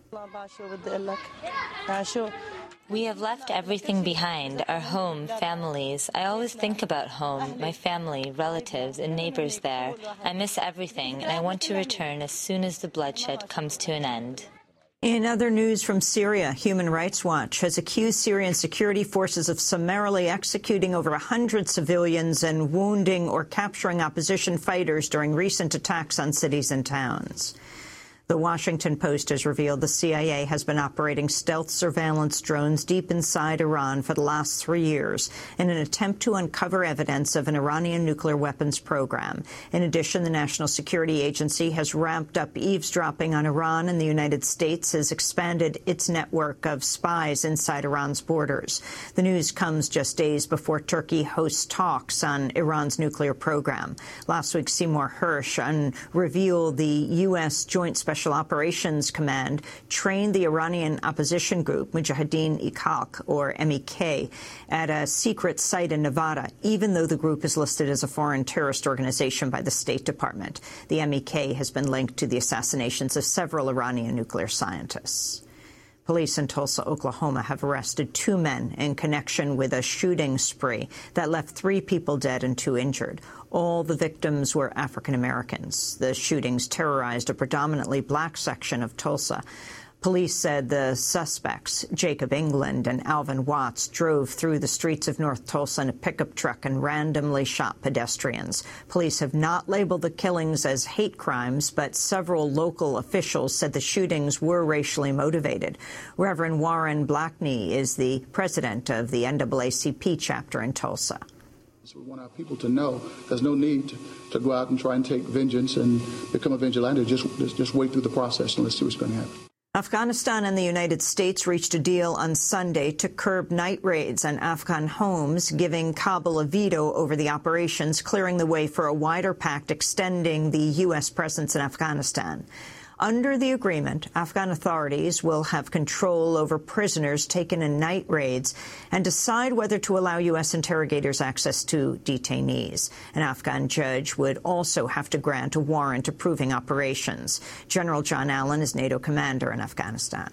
We have left everything behind, our home, families. I always think about home, my family, relatives, and neighbors there. I miss everything, and I want to return as soon as the bloodshed comes to an end. In other news from Syria, Human Rights Watch has accused Syrian security forces of summarily executing over 100 civilians and wounding or capturing opposition fighters during recent attacks on cities and towns. The Washington Post has revealed the CIA has been operating stealth surveillance drones deep inside Iran for the last 3 years in an attempt to uncover evidence of an Iranian nuclear weapons program. In addition, the National Security Agency has ramped up eavesdropping on Iran, and the United States has expanded its network of spies inside Iran's borders. The news comes just days before Turkey hosts talks on Iran's nuclear program. Last week, Seymour Hersh revealed the U.S. Joint Special Operations Command trained the Iranian opposition group Mujahideen-e-Khalq, or MEK, at a secret site in Nevada, even though the group is listed as a foreign terrorist organization by the State Department. The MEK has been linked to the assassinations of several Iranian nuclear scientists. Police in Tulsa, Oklahoma, have arrested 2 men in connection with a shooting spree that left 3 people dead and 2 injured. All the victims were African Americans. The shootings terrorized a predominantly black section of Tulsa. Police said the suspects, Jacob England and Alvin Watts, drove through the streets of North Tulsa in a pickup truck and randomly shot pedestrians. Police have not labeled the killings as hate crimes, but several local officials said the shootings were racially motivated. Reverend Warren Blackney is the president of the NAACP chapter in Tulsa. So we want our people to know there's no need to go out and try and take vengeance and become a vigilante. Just wait through the process and let's see what's going to happen. Afghanistan and the United States reached a deal on Sunday to curb night raids on Afghan homes, giving Kabul a veto over the operations, clearing the way for a wider pact extending the U.S. presence in Afghanistan. Under the agreement, Afghan authorities will have control over prisoners taken in night raids and decide whether to allow U.S. interrogators access to detainees. An Afghan judge would also have to grant a warrant approving operations. General John Allen is NATO commander in Afghanistan.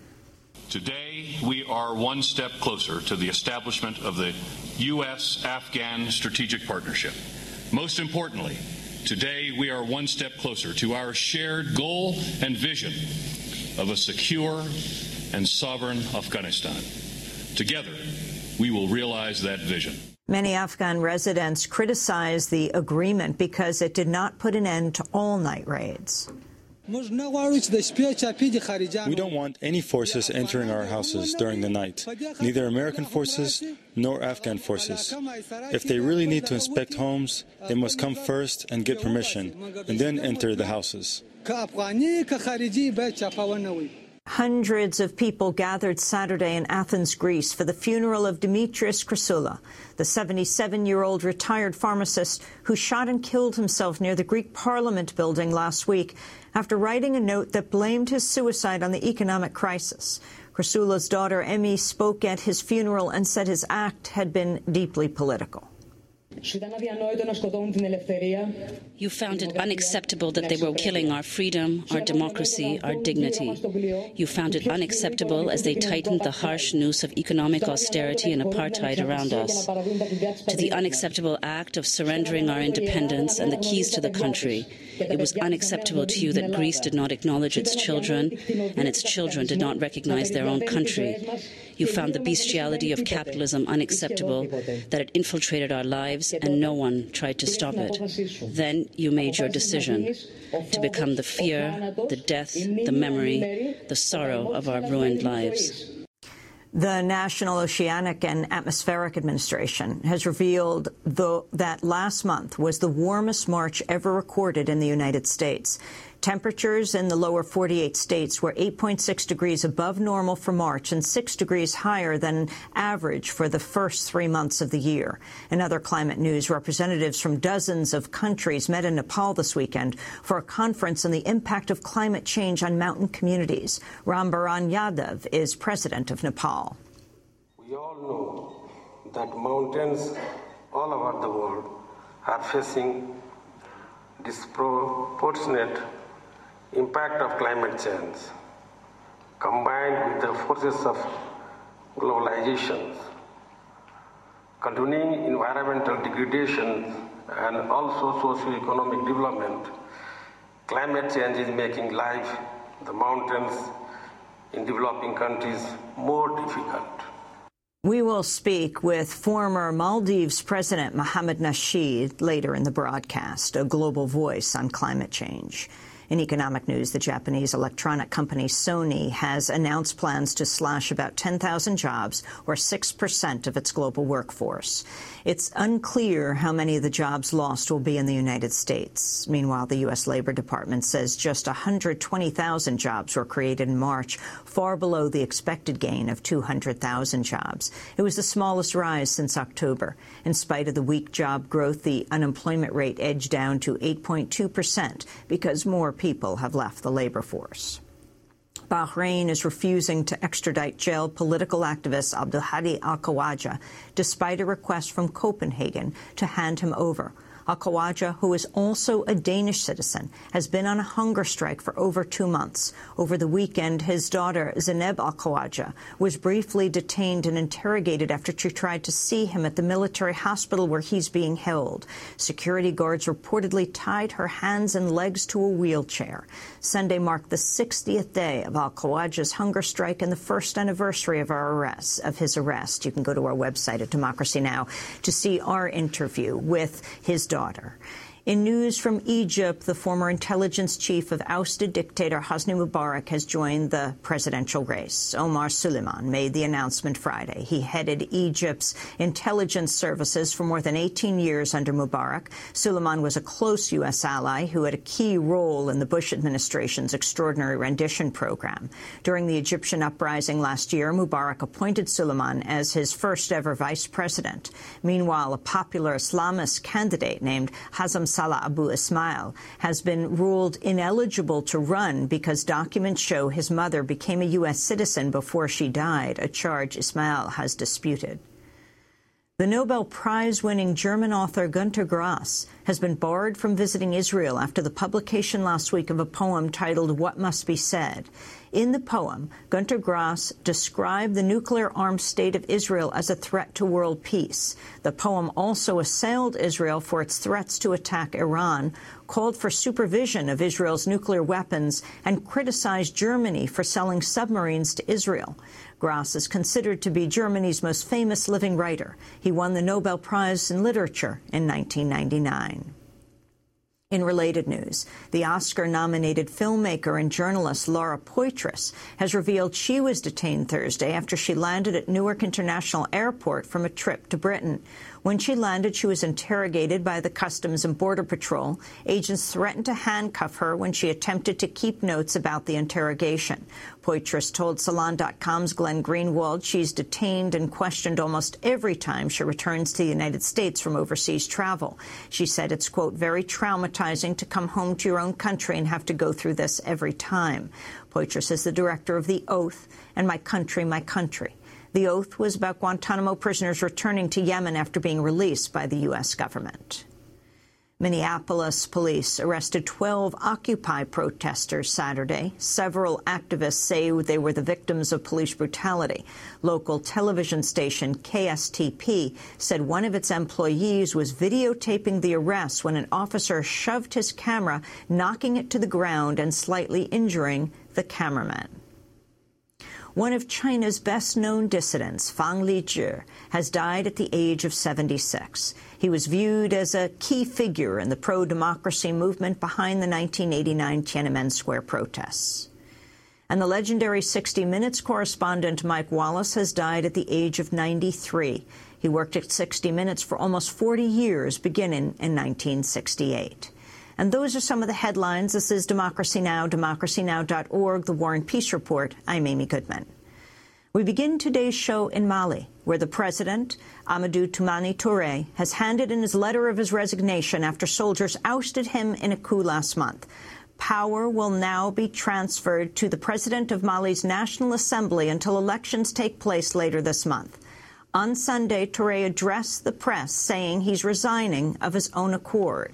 Today, we are one step closer to the establishment of the U.S.-Afghan strategic partnership. Most importantly, today, we are one step closer to our shared goal and vision of a secure and sovereign Afghanistan. Together, we will realize that vision. Many Afghan residents criticize the agreement because it did not put an end to all night raids. We don't want any forces entering our houses during the night, neither American forces nor Afghan forces. If they really need to inspect homes, they must come first and get permission, and then enter the houses. Hundreds of people gathered Saturday in Athens, Greece, for the funeral of Dimitris Chrysoula, the 77-year-old retired pharmacist who shot and killed himself near the Greek Parliament building last week after writing a note that blamed his suicide on the economic crisis. Chrysoula's daughter, Emmy, spoke at his funeral and said his act had been deeply political. You found it unacceptable that they were killing our freedom, our democracy, our dignity. You found it unacceptable as they tightened the harsh noose of economic austerity and apartheid around us. To the unacceptable act of surrendering our independence and the keys to the country, it was unacceptable to you that Greece did not acknowledge its children and its children did not recognize their own country. You found the bestiality of capitalism unacceptable, that it infiltrated our lives and no one tried to stop it. Then you made your decision to become the fear, the death, the memory, the sorrow of our ruined lives. The National Oceanic and Atmospheric Administration has revealed that last month was the warmest March ever recorded in the United States. Temperatures in the lower 48 states were 8.6 degrees above normal for March and 6 degrees higher than average for the first 3 months of the year. In other climate news, representatives from dozens of countries met in Nepal this weekend for a conference on the impact of climate change on mountain communities. Rambaran Yadav is president of Nepal. We all know that mountains all over the world are facing disproportionate impact of climate change, combined with the forces of globalization, continuing environmental degradation, and also socio-economic development. Climate change is making life, the mountains in developing countries, more difficult. We will speak with former Maldives President Mohamed Nasheed later in the broadcast, a global voice on climate change. In economic news, the Japanese electronic company Sony has announced plans to slash about 10,000 jobs, or 6% of its global workforce. It's unclear how many of the jobs lost will be in the United States. Meanwhile, the U.S. Labor Department says just 120,000 jobs were created in March, far below the expected gain of 200,000 jobs. It was the smallest rise since October. In spite of the weak job growth, the unemployment rate edged down to 8.2% because more people have left the labor force. Bahrain is refusing to extradite jailed political activist Abdulhadi Al-Khawaja, despite a request from Copenhagen to hand him over. Al-Khawaja, who is also a Danish citizen, has been on a hunger strike for over 2 months. Over the weekend, his daughter, Zineb Al-Khawaja, was briefly detained and interrogated after she tried to see him at the military hospital where he's being held. Security guards reportedly tied her hands and legs to a wheelchair. Sunday marked the 60th day of Al-Khawaja's hunger strike and the first anniversary of his arrest. You can go to our website at Democracy Now! To see our interview with his daughter. In news from Egypt, the former intelligence chief of ousted dictator Hosni Mubarak has joined the presidential race. Omar Suleiman made the announcement Friday. He headed Egypt's intelligence services for more than 18 years under Mubarak. Suleiman was a close U.S. ally who had a key role in the Bush administration's extraordinary rendition program. During the Egyptian uprising last year, Mubarak appointed Suleiman as his first-ever vice president. Meanwhile, a popular Islamist candidate named Hazem Salah Abu Ismail has been ruled ineligible to run because documents show his mother became a U.S. citizen before she died, a charge Ismail has disputed. The Nobel Prize-winning German author Günter Grass has been barred from visiting Israel after the publication last week of a poem titled What Must Be Said. In the poem, Günter Grass described the nuclear-armed state of Israel as a threat to world peace. The poem also assailed Israel for its threats to attack Iran, called for supervision of Israel's nuclear weapons, and criticized Germany for selling submarines to Israel. Grass is considered to be Germany's most famous living writer. He won the Nobel Prize in Literature in 1999. In related news, the Oscar-nominated filmmaker and journalist Laura Poitras has revealed she was detained Thursday after she landed at Newark International Airport from a trip to Britain. When she landed, she was interrogated by the Customs and Border Patrol. Agents threatened to handcuff her when she attempted to keep notes about the interrogation. Poitras told Salon.com's Glenn Greenwald she's detained and questioned almost every time she returns to the United States from overseas travel. She said it's, quote, very traumatizing to come home to your own country and have to go through this every time. Poitras is the director of The Oath and My Country, My Country. The Oath was about Guantanamo prisoners returning to Yemen after being released by the U.S. government. Minneapolis police arrested 12 Occupy protesters Saturday. Several activists say they were the victims of police brutality. Local television station KSTP said one of its employees was videotaping the arrest when an officer shoved his camera, knocking it to the ground and slightly injuring the cameraman. One of China's best-known dissidents, Fang Lizhi, has died at the age of 76. He was viewed as a key figure in the pro-democracy movement behind the 1989 Tiananmen Square protests. And the legendary 60 Minutes correspondent Mike Wallace has died at the age of 93. He worked at 60 Minutes for almost 40 years, beginning in 1968. And those are some of the headlines. This is Democracy Now!, democracynow.org, The War and Peace Report. I'm Amy Goodman. We begin today's show in Mali, where the president, Amadou Toumani Touré, has handed in his letter of his resignation after soldiers ousted him in a coup last month. Power will now be transferred to the president of Mali's National Assembly until elections take place later this month. On Sunday, Touré addressed the press, saying he's resigning of his own accord.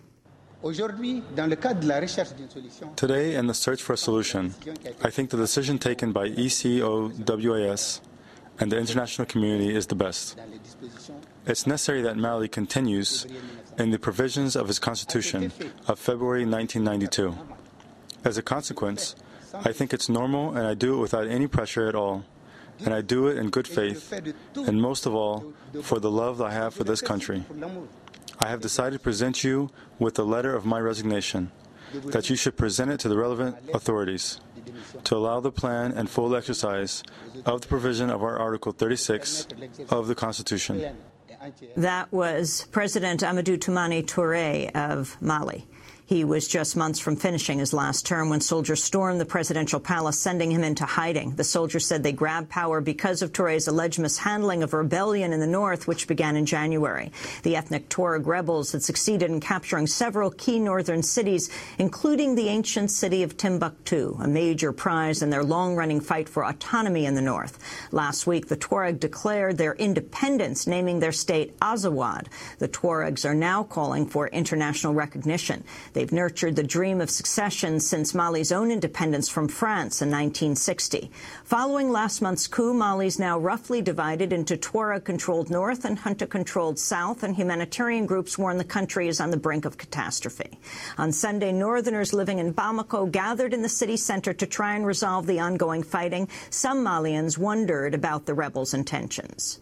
Today, in the search for a solution, I think the decision taken by ECOWAS and the international community is the best. It's necessary that Mali continues in the provisions of its constitution of February 1992. As a consequence, I think it's normal, and I do it without any pressure at all. And I do it in good faith, and most of all, for the love I have for this country. I have decided to present you with a letter of my resignation, that you should present it to the relevant authorities to allow the plan and full exercise of the provision of our Article 36 of the Constitution. That was President Amadou Toumani Touré of Mali. He was just months from finishing his last term when soldiers stormed the presidential palace, sending him into hiding. The soldiers said they grabbed power because of Touré's alleged mishandling of a rebellion in the north, which began in January. The ethnic Tuareg rebels had succeeded in capturing several key northern cities, including the ancient city of Timbuktu, a major prize in their long-running fight for autonomy in the north. Last week, the Tuareg declared their independence, naming their state Azawad. The Tuaregs are now calling for international recognition. They've nurtured the dream of succession since Mali's own independence from France in 1960. Following last month's coup, Mali's now roughly divided into Tuareg-controlled north and Junta-controlled south, and humanitarian groups warn the country is on the brink of catastrophe. On Sunday, northerners living in Bamako gathered in the city center to try and resolve the ongoing fighting. Some Malians wondered about the rebels' intentions.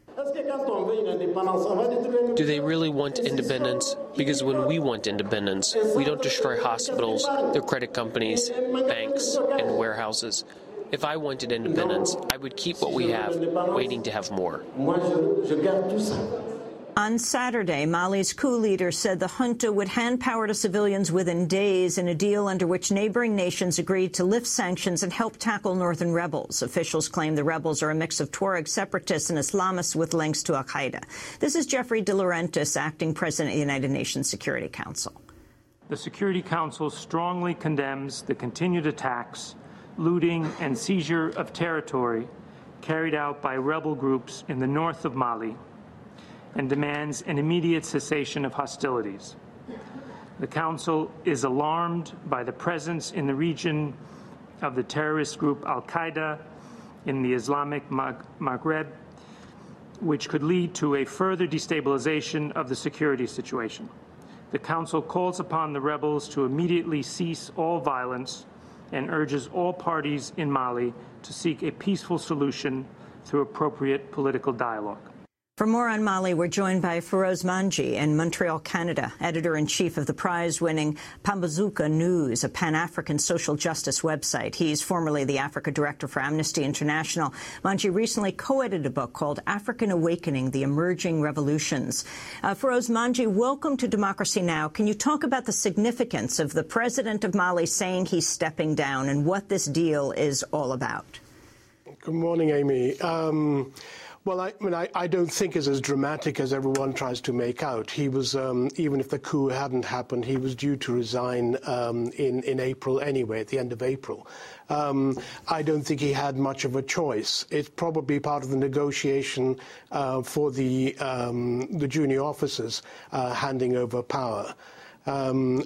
Do they really want independence? Because when we want independence, we don't destroy hospitals, their credit companies, banks, and warehouses. If I wanted independence, I would keep what we have, waiting to have more. On Saturday, Mali's coup leader said the junta would hand power to civilians within days in a deal under which neighboring nations agreed to lift sanctions and help tackle northern rebels. Officials claim the rebels are a mix of Tuareg separatists and Islamists with links to al-Qaeda. This is Jeffrey De Laurentiis, acting president of the United Nations Security Council. The Security Council strongly condemns the continued attacks, looting, and seizure of territory carried out by rebel groups in the north of Mali, and demands an immediate cessation of hostilities. The Council is alarmed by the presence in the region of the terrorist group Al-Qaeda in the Islamic Maghreb, which could lead to a further destabilization of the security situation. The Council calls upon the rebels to immediately cease all violence and urges all parties in Mali to seek a peaceful solution through appropriate political dialogue. For more on Mali, we're joined by Feroz Manji in Montreal, Canada, editor-in-chief of the prize-winning Pambazuka News, a Pan-African social justice website. He's formerly the Africa director for Amnesty International. Manji recently co-edited a book called African Awakening, The Emerging Revolutions. Feroz Manji, welcome to Democracy Now! Can you talk about the significance of the president of Mali saying he's stepping down and what this deal is all about? Good morning, Amy. Well, I don't think it's as dramatic as everyone tries to make out. He was, even if the coup hadn't happened, he was due to resign in April anyway, at the end of April. I don't think he had much of a choice. It's probably part of the negotiation for the junior officers handing over power. So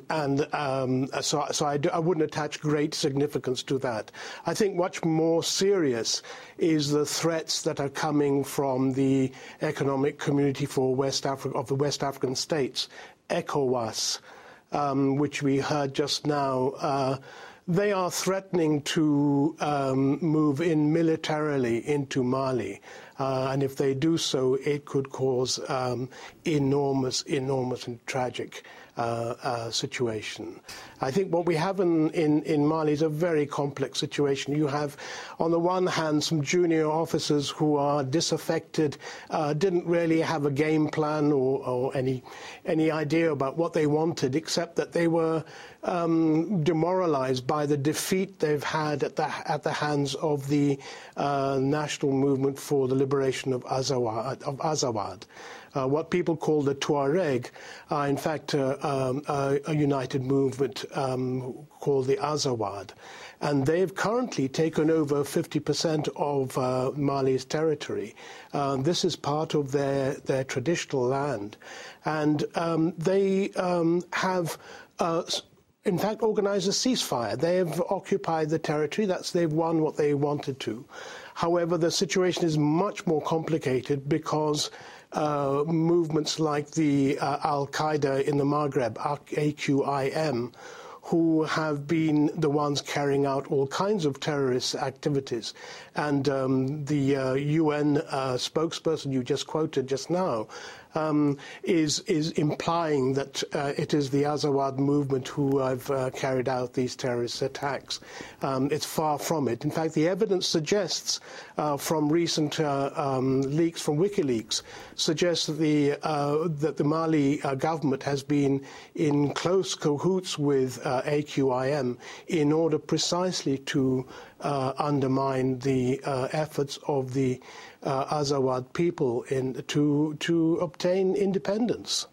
I wouldn't attach great significance to that. I think much more serious is the threats that are coming from the Economic Community for West Africa of the West African states, ECOWAS, which we heard just now. They are threatening to move in militarily into Mali. And if they do so, it could cause enormous and tragic situation. I think what we have in Mali is a very complex situation. You have, on the one hand, some junior officers who are disaffected, didn't really have a game plan or any idea about what they wanted, except that they were demoralized by the defeat they've had at the hands of the National Movement for the Liberation of Azawad. What people call the Tuareg are, in fact, a united movement called the Azawad. And they've currently taken over 50% of Mali's territory. This is part of their traditional land. And they have in fact, organized a ceasefire. They have occupied the territory. They've won what they wanted to. However, the situation is much more complicated because movements like the Al-Qaeda in the Maghreb, AQIM, who have been the ones carrying out all kinds of terrorist activities. And the UN spokesperson you just quoted just now is implying that it is the Azawad movement who have carried out these terrorist attacks. It's far from it. In fact, the evidence suggests from recent leaks from WikiLeaks suggests that the Mali government has been in close cahoots with AQIM in order precisely to undermine the efforts of the Azawad people to obtain independence.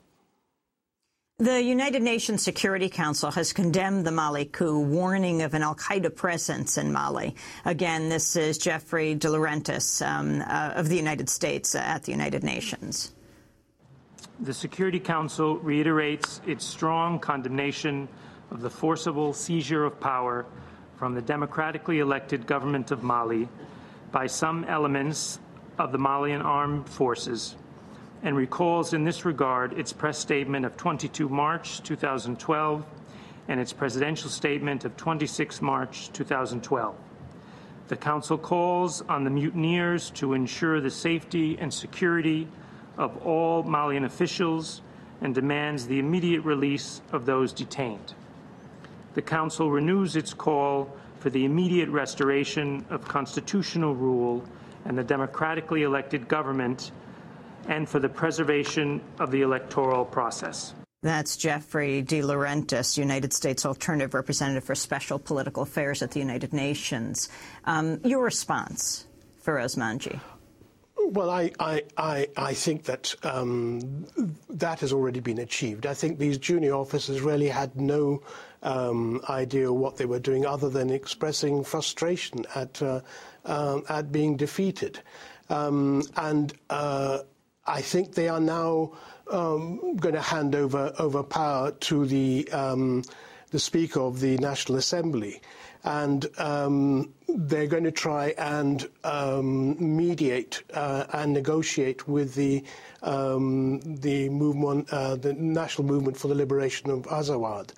The United Nations Security Council has condemned the Mali coup, warning of an al-Qaeda presence in Mali. Again, this is Jeffrey de Laurentiis of the United States at the United Nations. The Security Council reiterates its strong condemnation of the forcible seizure of power from the democratically elected government of Mali by some elements of the Malian armed forces, and recalls in this regard its press statement of 22 March 2012 and its presidential statement of 26 March 2012. The Council calls on the mutineers to ensure the safety and security of all Malian officials and demands the immediate release of those detained. The Council renews its call for the immediate restoration of constitutional rule and the democratically elected government, and for the preservation of the electoral process. That's Jeffrey de Laurentiis, United States Alternative Representative for Special Political Affairs at the United Nations. Your response, Feroz Manji? Well, I think that that has already been achieved. I think these junior officers really had no idea what they were doing other than expressing frustration at being defeated. And I think they are now going to hand over power to the the Speaker of the National Assembly. And they're going to try and mediate and negotiate with the movement, the National Movement for the Liberation of Azawad.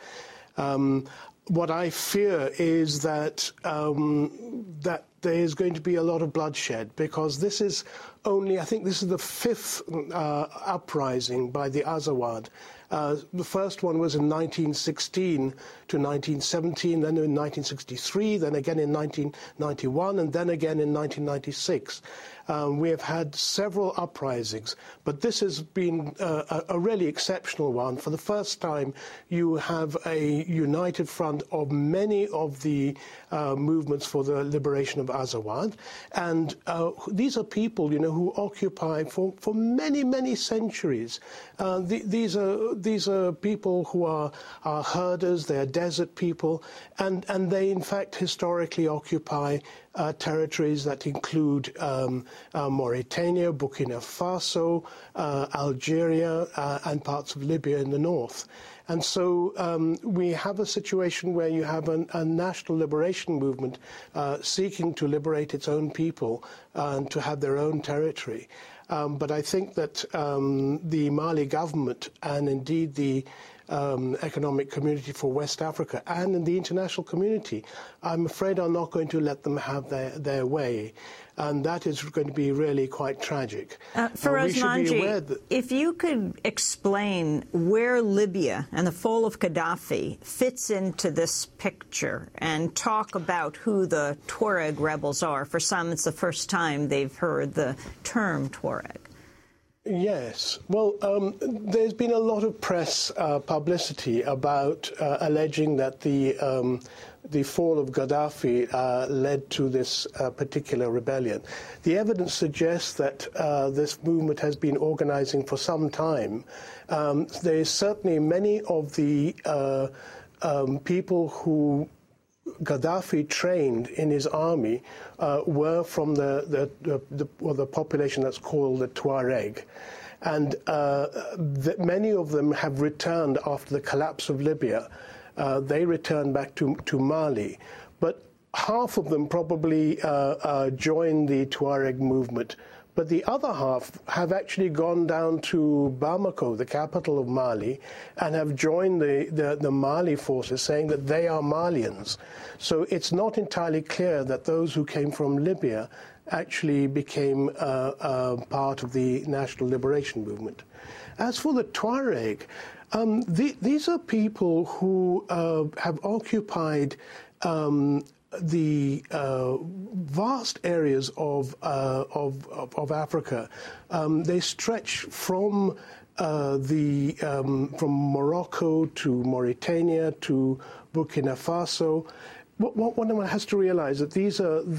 What I fear is that that there is going to be a lot of bloodshed, because this is only, I think this is the fifth uprising by the Azawad. The first one was in 1916 to 1917, then in 1963, then again in 1991, and then again in 1996. We have had several uprisings, but this has been a really exceptional one. For the first time, you have a united front of many of the movements for the liberation of Azawad, and these are people, who occupy for many, many centuries. These are people who are herders, they are desert people, and they in fact historically occupy territories that include Mauritania, Burkina Faso, Algeria, and parts of Libya in the north. And so we have a situation where you have a national liberation movement seeking to liberate its own people and to have their own territory. But I think that the Mali government and indeed the Economic Community for West Africa and in the international community, I'm afraid, are not going to let them have their way. And that is going to be really quite tragic. Feroz Manji, if you could explain where Libya and the fall of Gaddafi fits into this picture and talk about who the Tuareg rebels are. For some, it's the first time they've heard the term Tuareg. Yes. Well, there's been a lot of press publicity about alleging that the fall of Gaddafi led to this particular rebellion. The evidence suggests that this movement has been organizing for some time. There is certainly many of the people who Gaddafi trained in his army were from the population that's called the Tuareg. And many of them have returned after the collapse of Libya. They returned back to Mali. But half of them probably joined the Tuareg movement. But the other half have actually gone down to Bamako, the capital of Mali, and have joined the Mali forces, saying that they are Malians. So it's not entirely clear that those who came from Libya actually became part of the national liberation movement. As for the Tuareg, these are people who have occupied the vast areas of Africa. They stretch from from Morocco to Mauritania to Burkina Faso. What one has to realize that these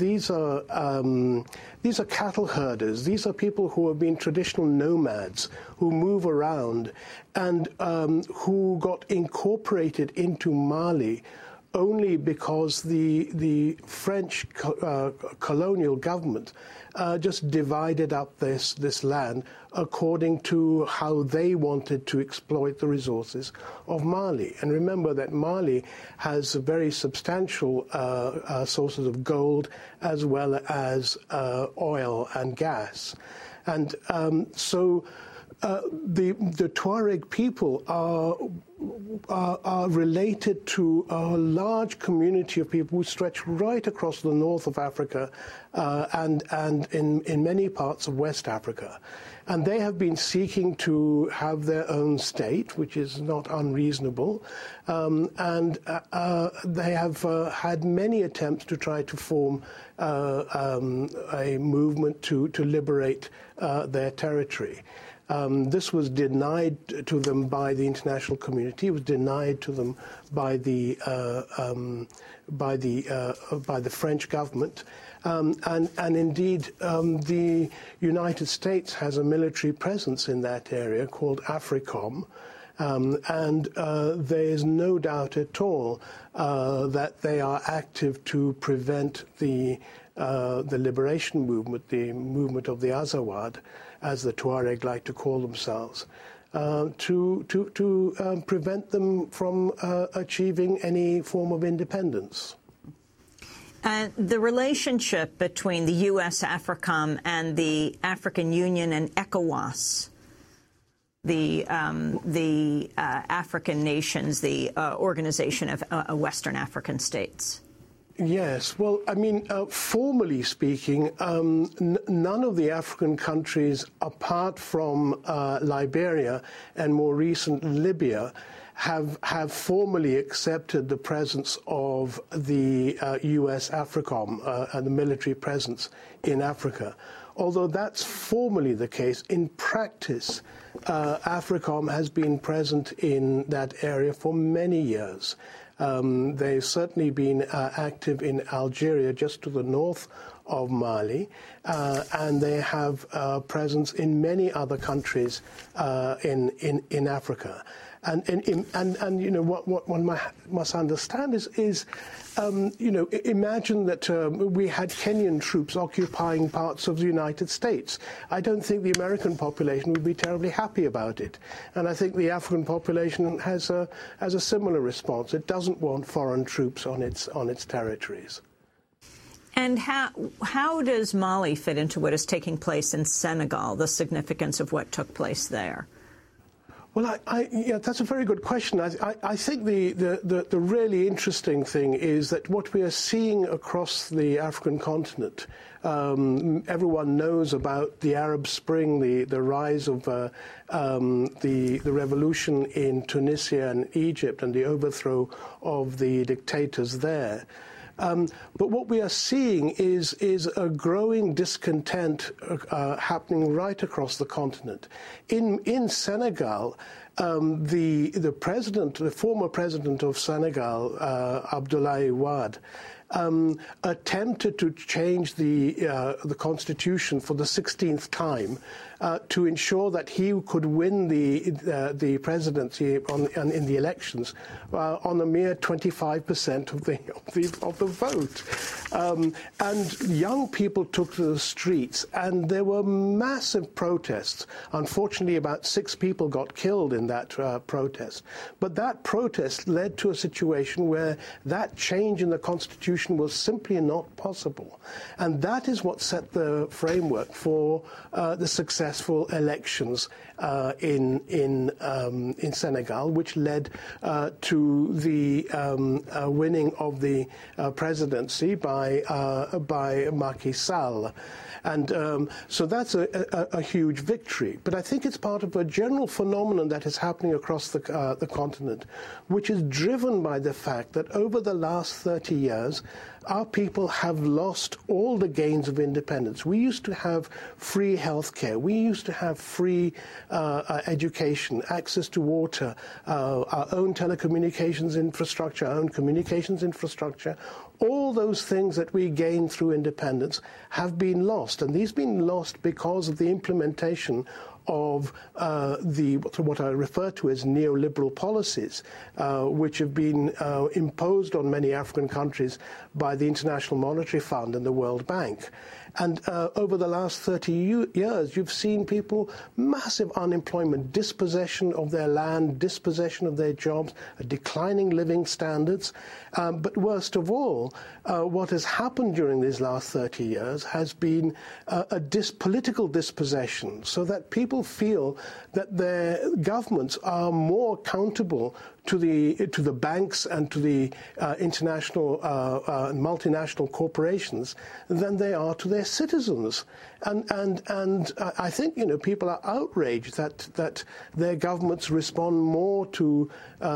are cattle herders. These are people who have been traditional nomads who move around and who got incorporated into Mali only because the French colonial government just divided up this land according to how they wanted to exploit the resources of Mali. And remember that Mali has very substantial sources of gold as well as oil and gas. And so the Tuareg people are related to a large community of people who stretch right across the north of Africa and in many parts of West Africa. And they have been seeking to have their own state, which is not unreasonable. And they have had many attempts to try to form a movement to liberate their territory. This was denied to them by the international community. It was denied to them by the French government, and indeed the United States has a military presence in that area called AFRICOM, and there is no doubt at all that they are active to prevent the liberation movement, the movement of the Azawad, as the Tuareg like to call themselves. to prevent them from achieving any form of independence. The relationship between the U.S., AFRICOM, and the African Union and ECOWAS, the African nations, the Organization of Western African States. Yes. Well, I mean, formally speaking, none of the African countries, apart from Liberia and more recent Libya, have formally accepted the presence of the U.S. AFRICOM and the military presence in Africa. Although that's formally the case, in practice, AFRICOM has been present in that area for many years. They've certainly been active in Algeria, just to the north of Mali, and they have presence in many other countries in Africa. And you know what one must understand is you know, imagine that we had Kenyan troops occupying parts of the United States. I don't think the American population would be terribly happy about it, and I think the African population has a similar response. It doesn't want foreign troops on its territories. And how does Mali fit into what is taking place in Senegal? The significance of what took place there? Well, yeah, that's a very good question. I think the really interesting thing is that what we are seeing across the African continent, everyone knows about the Arab Spring, the rise of the revolution in Tunisia and Egypt, and the overthrow of the dictators there. But what we are seeing is a growing discontent happening right across the continent. In Senegal, the president, the former president of Senegal, Abdoulaye Wade, attempted to change the constitution for the 16th time to ensure that he could win the presidency in the elections on a mere 25% of the vote. And young people took to the streets, and there were massive protests. Unfortunately, about 6 people got killed in that protest. But that protest led to a situation where that change in the constitution was simply not possible. And that is what set the framework for the successful elections in Senegal, which led to the winning of the presidency by Macky Sall. And so that's a huge victory. But I think it's part of a general phenomenon that is happening across the continent, which is driven by the fact that over the last 30 years, our people have lost all the gains of independence. We used to have free health care. We used to have free education, access to water, our own telecommunications infrastructure, our own communications infrastructure. All those things that we gained through independence have been lost. And these have been lost because of the implementation of what I refer to as neoliberal policies, which have been imposed on many African countries by the International Monetary Fund and the World Bank. And over the last 30 years, you've seen people, massive unemployment, dispossession of their land, dispossession of their jobs, declining living standards. But worst of all, what has happened during these last 30 years has been a political dispossession, so that people feel that their governments are more accountable to the banks and to the international multinational corporations than they are to their citizens. And I think, you know, people are outraged that their governments respond more to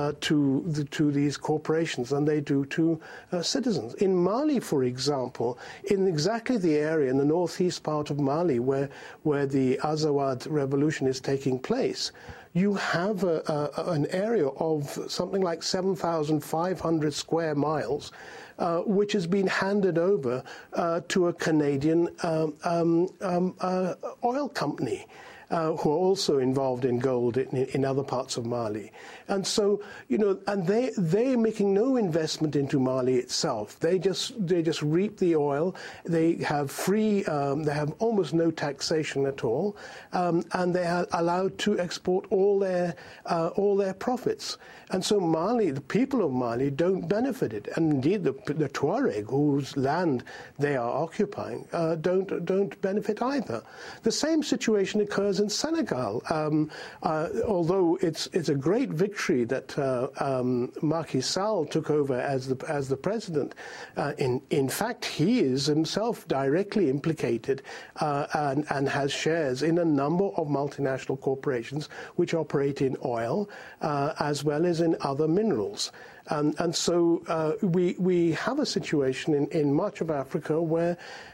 these corporations than they do to citizens. In Mali, for example, in exactly the area in the northeast part of Mali where the Azawad revolution is taking place, you have an area of something like 7,500 square miles, which has been handed over to a Canadian oil company. who are also involved in gold in other parts of Mali. And so, and they're making no investment into Mali itself. They just reap the oil. They have they have almost no taxation at all, and they are allowed to export all their profits. And so Mali, the people of Mali, don't benefit it, and indeed the Tuareg, whose land they are occupying, don't benefit either. The same situation occurs in Senegal. Although it's a great victory that Macky Sall took over as the president, in fact he is himself directly implicated and has shares in a number of multinational corporations which operate in oil as well as in other minerals. And so we have a situation in much of Africa where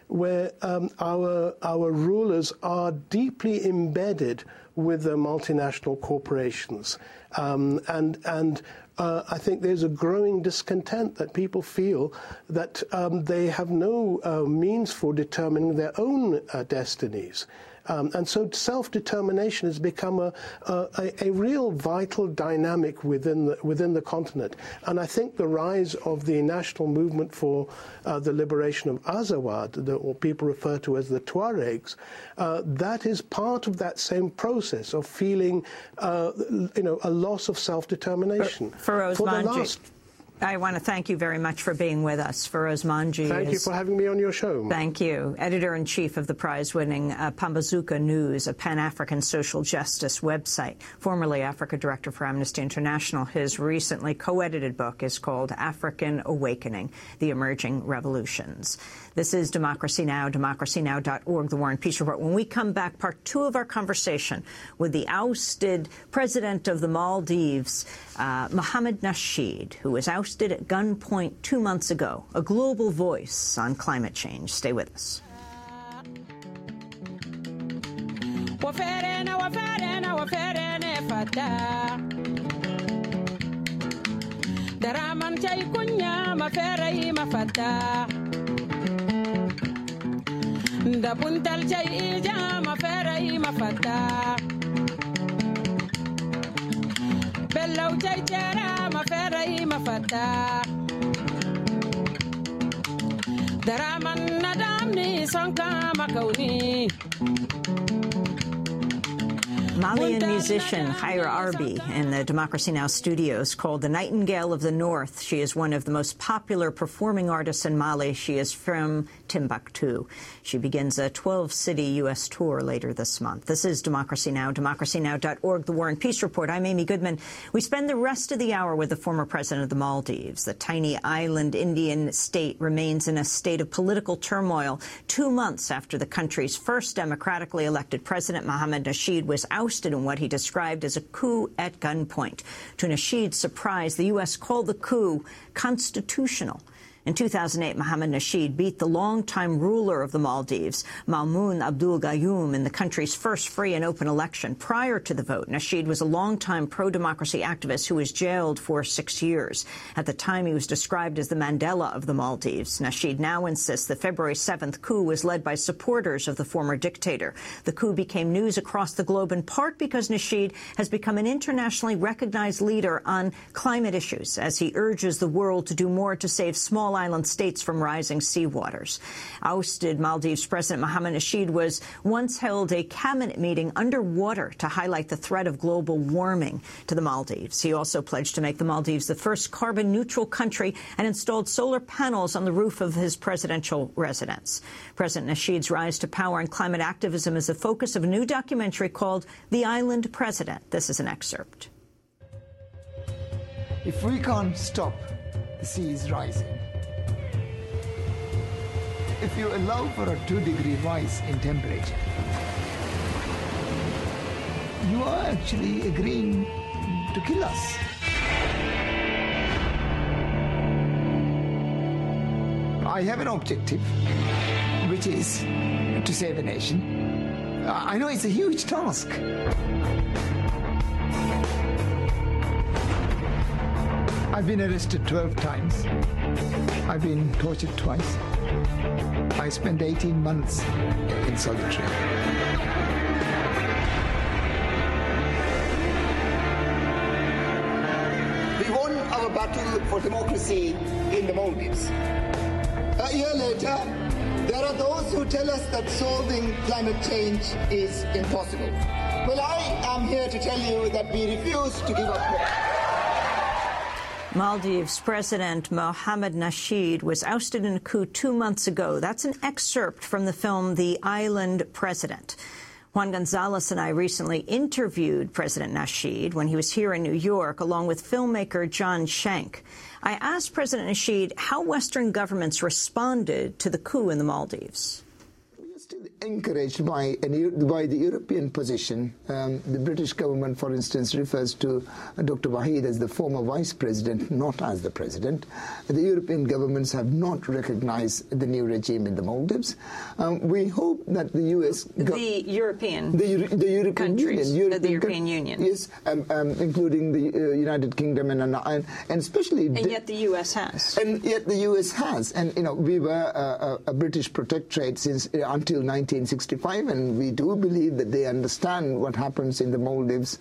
our rulers are deeply embedded with the multinational corporations, and I think there's a growing discontent that people feel that they have no means for determining their own destinies. And so self-determination has become a real vital dynamic within the continent. And I think the rise of the national movement for the liberation of Azawad, or people refer to as the Tuaregs, that is part of that same process of feeling, a loss of self-determination. Feroz Manji, I want to thank you very much for being with us. Feroz Manji. Thank you for having me on your show. Thank you. Editor-in-Chief of the prize-winning Pambazuka News, a Pan-African social justice website. Formerly Africa Director for Amnesty International. His recently co-edited book is called African Awakening, The Emerging Revolutions. This is Democracy Now!, democracynow.org, The War and Peace Report. When we come back, part 2 of our conversation with the ousted president of the Maldives, Mohamed Nasheed, who was ousted at gunpoint 2 months ago, a global voice on climate change. Stay with us. Da puntal chay ija ma fera I ma fata bello chay chera ma fera I ma fata daraman nadam ni sonka makauni. Malian musician Haira Arbi in the Democracy Now! Studios, called the Nightingale of the North. She is one of the most popular performing artists in Mali. She is from Timbuktu. She begins a 12-city U.S. tour later this month. This is Democracy Now!, democracynow.org, The War and Peace Report. I'm Amy Goodman. We spend the rest of the hour with the former president of the Maldives. The tiny island Indian state remains in a state of political turmoil 2 months after the country's first democratically elected president, Mohamed Nasheed, was ousted in what he described as a coup at gunpoint. To Nasheed's surprise, the U.S. called the coup constitutional. In 2008, Mohamed Nasheed beat the longtime ruler of the Maldives, Maumoon Abdul Gayoom, in the country's first free and open election. Prior to the vote, Nasheed was a longtime pro-democracy activist who was jailed for 6 years. At the time, he was described as the Mandela of the Maldives. Nasheed now insists the February 7th coup was led by supporters of the former dictator. The coup became news across the globe in part because Nasheed has become an internationally recognized leader on climate issues, as he urges the world to do more to save small island states from rising seawaters. Ousted Maldives President Mohamed Nasheed was once held a cabinet meeting underwater to highlight the threat of global warming to the Maldives. He also pledged to make the Maldives the first carbon-neutral country and installed solar panels on the roof of his presidential residence. President Nasheed's rise to power and climate activism is the focus of a new documentary called The Island President. This is an excerpt. If we can't stop the seas rising, if you allow for a 2-degree rise in temperature, you are actually agreeing to kill us. I have an objective, which is to save the nation. I know it's a huge task. I've been arrested 12 times. I've been tortured twice. I spent 18 months in solitary. for democracy in the Maldives. A year later, there are those who tell us that solving climate change is impossible. Well, I am here to tell you that we refuse to give up hope. Maldives President Mohamed Nasheed was ousted in a coup 2 months ago. That's an excerpt from the film The Island President. Juan Gonzalez and I recently interviewed President Nasheed when he was here in New York, along with filmmaker John Shank. I asked President Nasheed how Western governments responded to the coup in the Maldives. Still encouraged by the European position. The British government, for instance, refers to Dr. Wahid as the former vice president, not as the president. The European governments have not recognized the new regime in the Maldives. We hope that the U.S. The European countries, the European Union. Yes, including the United Kingdom and especially. And yet the U.S. has. And yet the U.S. has. And, we were a British protectorate until 1965, and we do believe that they understand what happens in the Maldives,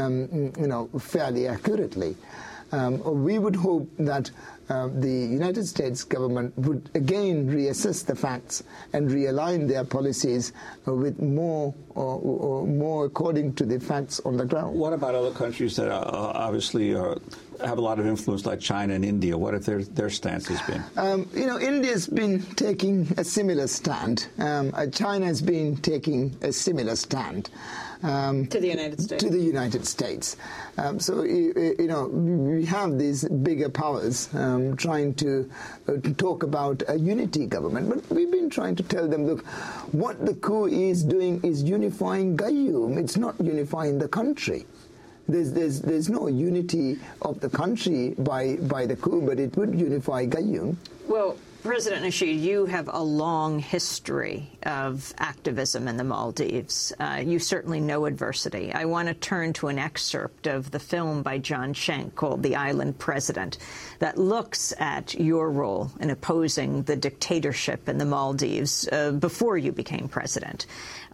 fairly accurately. We would hope that the United States government would again reassess the facts and realign their policies with more according to the facts on the ground. What about other countries that obviously have a lot of influence, like China and India? What have their stances been? India's been taking a similar stand. China has been taking a similar stand. To the United States. To the United States. So, we have these bigger powers trying to talk about a unity government. But we've been trying to tell them, look, what the coup is doing is unifying Gayoom. It's not unifying the country. There's no unity of the country by the coup, but it would unify Gayoom. Well, President Nasheed, you have a long history of activism in the Maldives. You certainly know adversity. I want to turn to an excerpt of the film by John Shank called The Island President that looks at your role in opposing the dictatorship in the Maldives before you became president.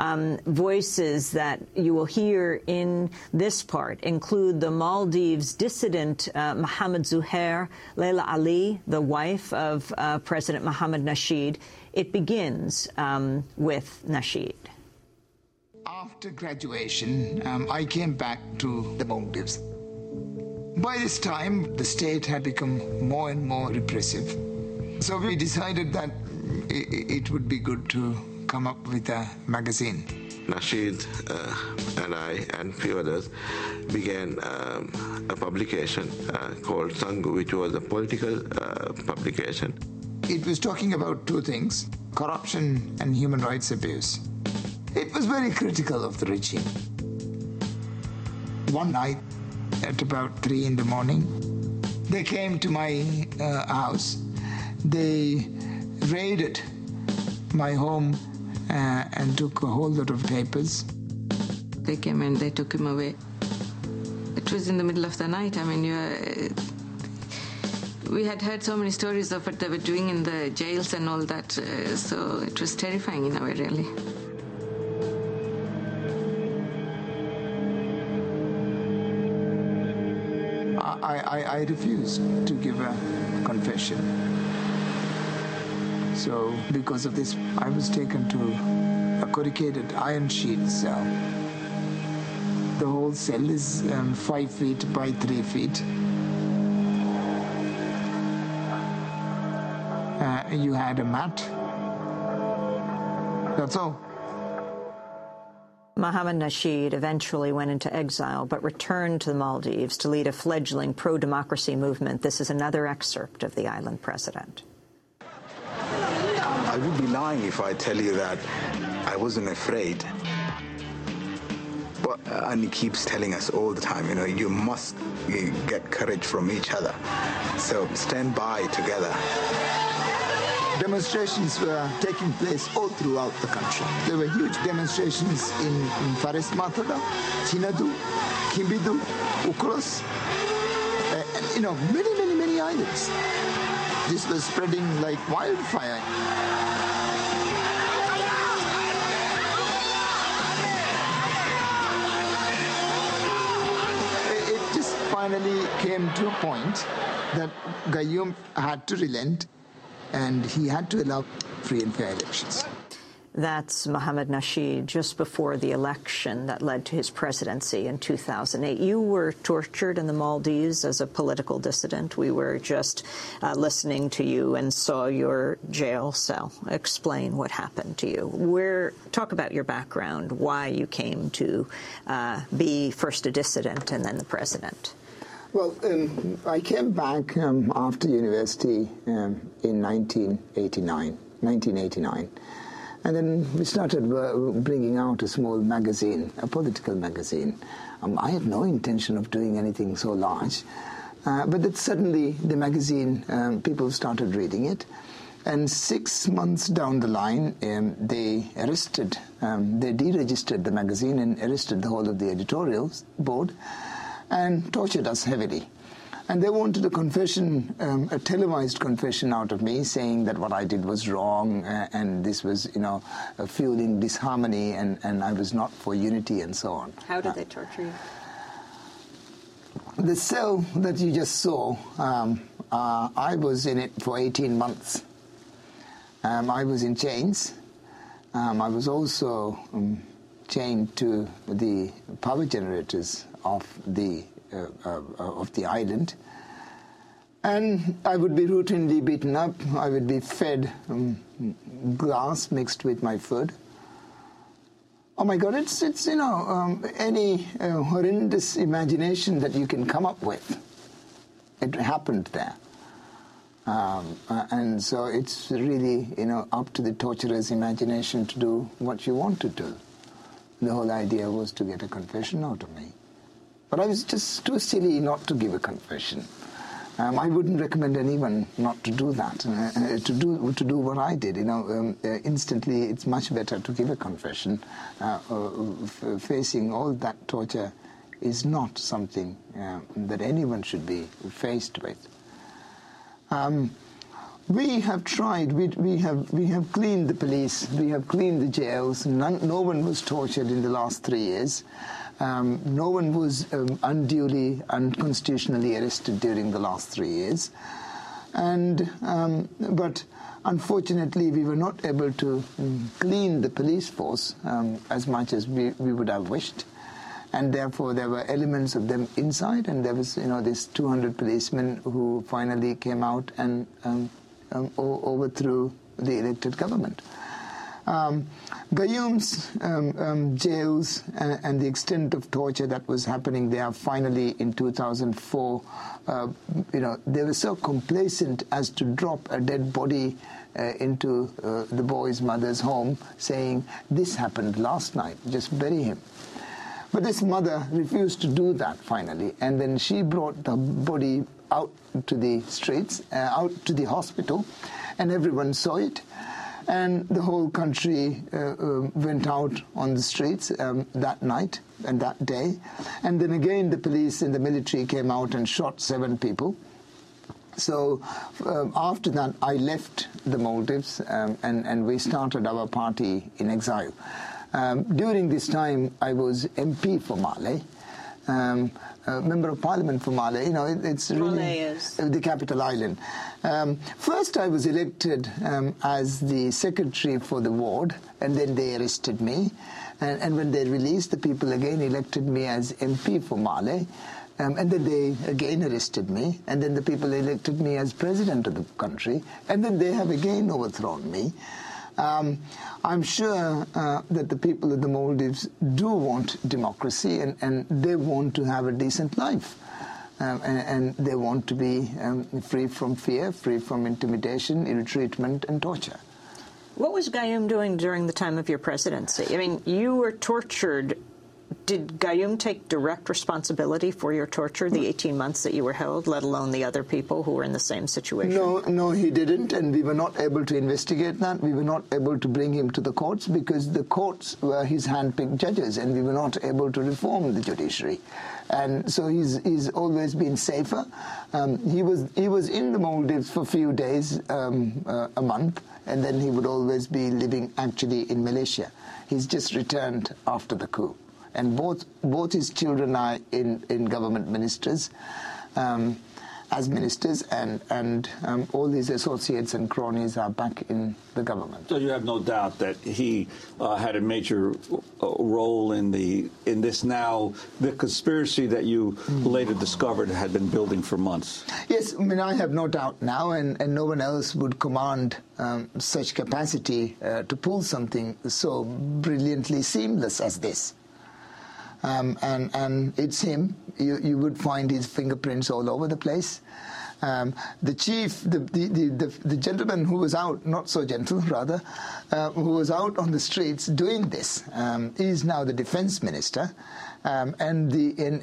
Voices that you will hear in this part include the Maldives dissident Mohamed Zuhair, Leila Ali, the wife of President Mohamed Nasheed. It begins with Nasheed. After graduation, I came back to the Maldives. By this time, the state had become more and more repressive. So we decided that it would be good to come up with a magazine. Nasheed and I and a few others began a publication called Sangu, which was a political publication. It was talking about two things: corruption and human rights abuse. It was very critical of the regime. One night, at about 3 in the morning, they came to my house. They raided my home and took a whole lot of papers. They came and they took him away. It was in the middle of the night. I mean, we had heard so many stories of what they were doing in the jails and all that, so it was terrifying in a way, really. I refused to give a confession. So because of this, I was taken to a corrugated iron sheet cell. The whole cell is 5 feet by 3 feet. You had a mat. That's all. Mohamed Nasheed eventually went into exile but returned to the Maldives to lead a fledgling pro-democracy movement. This is another excerpt of The Island President. I would be lying if I tell you that I wasn't afraid. But and he keeps telling us all the time, you must get courage from each other. So stand by together. Demonstrations were taking place all throughout the country. There were huge demonstrations in Fares Mathoda, Chinadu, Kimbidu, Ukros, and many islands. This was spreading like wildfire. It just finally came to a point that Gayoom had to relent and he had to allow free and fair elections. That's Mohamed Nasheed just before the election that led to his presidency in 2008. You were tortured in the Maldives as a political dissident. We were just listening to you and saw your jail cell. Explain what happened to you. Talk about your background, why you came to be first a dissident and then the president. Well, I came back after university in 1989. And then we started bringing out a small magazine, a political magazine. I had no intention of doing anything so large. But then suddenly the magazine, people started reading it. And 6 months down the line, they deregistered the magazine and arrested the whole of the editorial board and tortured us heavily. And they wanted a confession, a televised confession out of me, saying that what I did was wrong and this was, fueling disharmony and I was not for unity and so on. How did they torture you? The cell that you just saw, I was in it for 18 months. I was in chains. I was also chained to the power generators of the island, and I would be routinely beaten up. I would be fed glass mixed with my food. Oh my God! It's any horrendous imagination that you can come up with. It happened there, and so it's really up to the torturer's imagination to do what you want to do. The whole idea was to get a confession out of me. But I was just too silly not to give a confession. I wouldn't recommend anyone not to do that, to do what I did. Instantly, it's much better to give a confession. Facing all that torture is not something that anyone should be faced with. We have tried. We have cleaned the police. We have cleaned the jails. No one was tortured in the last 3 years. No one was unduly, unconstitutionally arrested during the last 3 years. But unfortunately, we were not able to clean the police force as much as we would have wished. And therefore, there were elements of them inside, and there was, this 200 policemen who finally came out and overthrew the elected government. Gayoom's jails and the extent of torture that was happening there finally in 2004, they were so complacent as to drop a dead body into the boy's mother's home saying, "This happened last night, just bury him." But this mother refused to do that finally, and then she brought the body out to the streets, out to the hospital, and everyone saw it. And the whole country went out on the streets that night and that day. And then again the police and the military came out and shot 7 people. So after that I left the Maldives and we started our party in exile. During this time I was MP for Male. Member of Parliament for Male. It's really Male is the capital island. First, I was elected as the secretary for the ward, and then they arrested me. And when they released the people again, elected me as MP for Male. And then they again arrested me. And then the people elected me as president of the country. And then they have again overthrown me. I'm sure that the people of the Maldives do want democracy and they want to have a decent life. And they want to be free from fear, free from intimidation, ill-treatment and torture. What was Gayoom doing during the time of your presidency? I mean, you were tortured. Did Gayoom take direct responsibility for your torture, the 18 months that you were held, let alone the other people who were in the same situation? No, he didn't, and we were not able to investigate that. We were not able to bring him to the courts because the courts were his hand-picked judges, and we were not able to reform the judiciary. And so he's always been safer. He was in the Maldives for a few days, a month, and then he would always be living actually in Malaysia. He's just returned after the coup. And both his children are in government ministers. as ministers, and all his associates and cronies are back in the government. So you have no doubt that he had a major role in this now, the conspiracy that you later discovered had been building for months. Yes, I mean, I have no doubt now, and no one else would command such capacity to pull something so brilliantly seamless as this. And it's him. You would find his fingerprints all over the place. The chief, the gentleman who was out, not so gentle rather, who was out on the streets doing this, is now the defense minister. And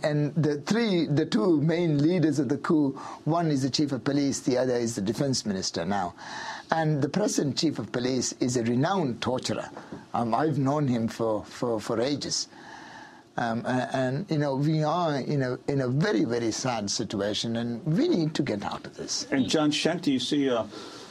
the two main leaders of the coup, one is the chief of police, the other is the defense minister now. And the present chief of police is a renowned torturer. I've known him for ages. And we are in a very, very sad situation, and we need to get out of this. And John Shent, do you see a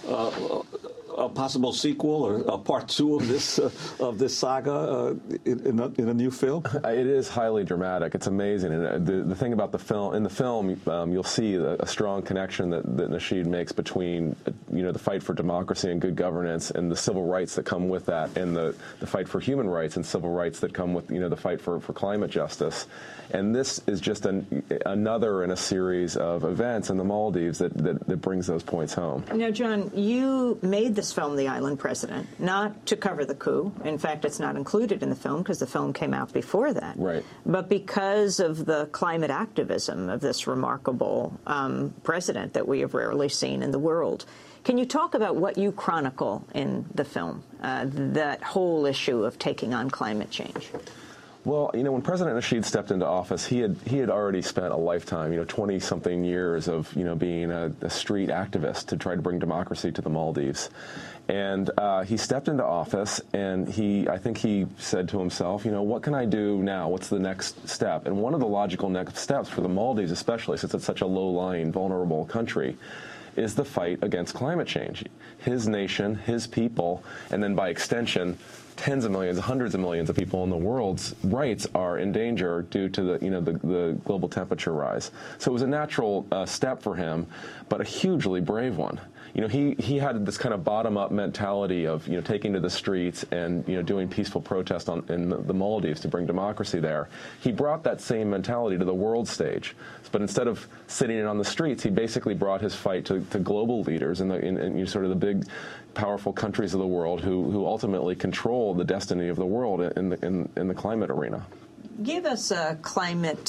possible sequel or a part 2 of this saga in a new film? It is highly dramatic. It's amazing, and the thing about the film, you'll see a strong connection that Nasheed makes between the fight for democracy and good governance and the civil rights that come with that, and the fight for human rights and civil rights that come with the fight for climate justice. And this is just another in a series of events in the Maldives that brings those points home. Now, John, you made this film, The Island President, not to cover the coup. In fact, it's not included in the film because the film came out before that. Right. But because of the climate activism of this remarkable president that we have rarely seen in the world. Can you talk about what you chronicle in the film, that whole issue of taking on climate change? Well, when President Nasheed stepped into office, he had already spent a lifetime, 20-something years of, being a street activist to try to bring democracy to the Maldives. And he stepped into office, and I think he said to himself, what can I do now? What's the next step? And one of the logical next steps for the Maldives, especially since it's such a low-lying, vulnerable country, is the fight against climate change. His nation, his people, and then by extension, tens of millions, hundreds of millions of people in the world's rights are in danger due to the global temperature rise. So it was a natural step for him, but a hugely brave one. He had this kind of bottom-up mentality of taking to the streets and doing peaceful protest in the Maldives to bring democracy there. He brought that same mentality to the world stage, but instead of sitting on the streets, he basically brought his fight to global leaders in sort of the big, powerful countries of the world who ultimately control the destiny of the world in the climate arena. Give us a climate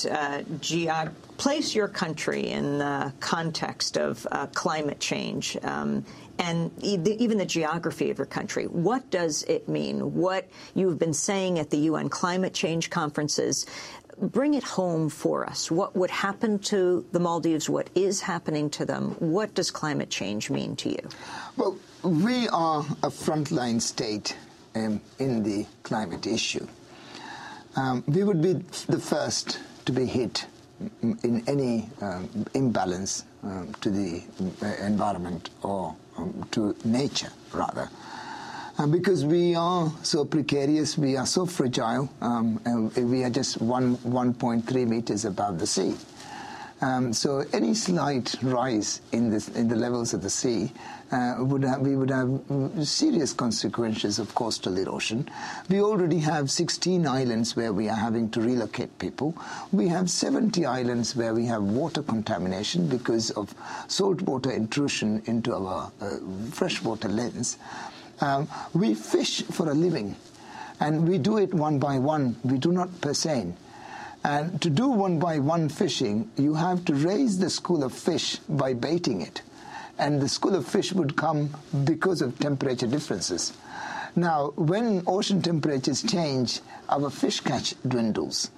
place your country in the context of climate change and even the geography of your country. What does it mean? What you've been saying at the UN climate change conferences, bring it home for us. What would happen to the Maldives? What is happening to them? What does climate change mean to you? Well, we are a frontline state in the climate issue. We would be the first to be hit in any imbalance to the environment or to nature, rather. Because we are so precarious, we are so fragile, and we are just 1.3 meters above the sea. So any slight rise in the levels of the sea we would have serious consequences of coastal erosion. We already have 16 islands where we are having to relocate people. We have 70 islands where we have water contamination because of saltwater intrusion into our freshwater lanes. We fish for a living, and we do it one by one. We do not per se. And to do one-by-one fishing, you have to raise the school of fish by baiting it. And the school of fish would come because of temperature differences. Now, when ocean temperatures change, our fish catch dwindles.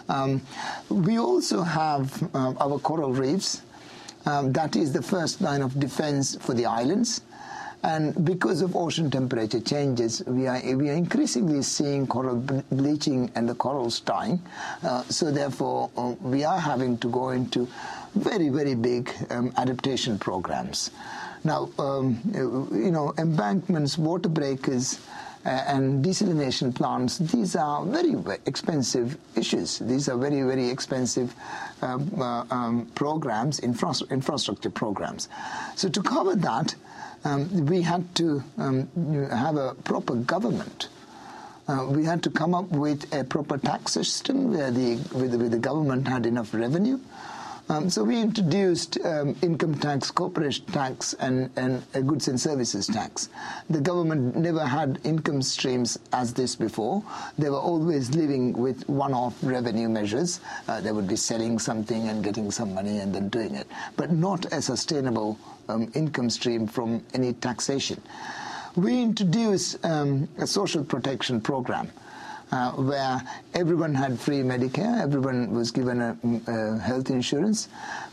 We also have our coral reefs. That is the first line of defense for the islands. And because of ocean temperature changes, we are increasingly seeing coral bleaching and the corals dying. So therefore, we are having to go into very, very big adaptation programs. Now, embankments, water breakers, and desalination plants, these are very expensive issues. These are very, very expensive programs, infrastructure programs. So to cover that, we had to have a proper government. We had to come up with a proper tax system where the government had enough revenue. So we introduced income tax, corporation tax, and a goods and services tax. The government never had income streams as this before. They were always living with one-off revenue measures. They would be selling something and getting some money and then doing it, but not a sustainable income stream from any taxation. We introduced a social protection program where everyone had free Medicare, everyone was given a health insurance.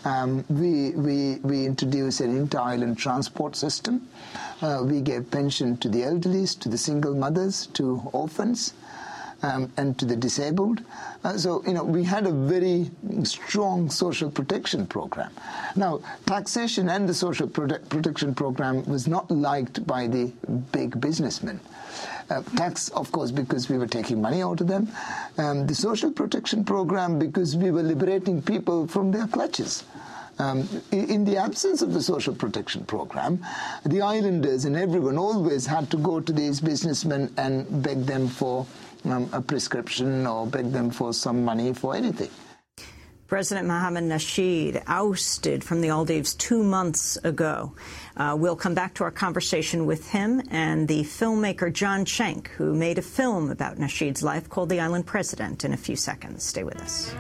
We introduced an inter-island transport system. We gave pension to the elderly, to the single mothers, to orphans, and to the disabled. So, we had a very strong social protection program. Now, taxation and the social protection program was not liked by the big businessmen. Tax, of course, because we were taking money out of them. The social protection program, because we were liberating people from their clutches. In the absence of the social protection program, the islanders and everyone always had to go to these businessmen and beg them for a prescription or beg them for some money for anything. President Mohamed Nasheed ousted from the Maldives 2 months ago. We'll come back to our conversation with him and the filmmaker John Schenck, who made a film about Nasheed's life called The Island President, in a few seconds. Stay with us.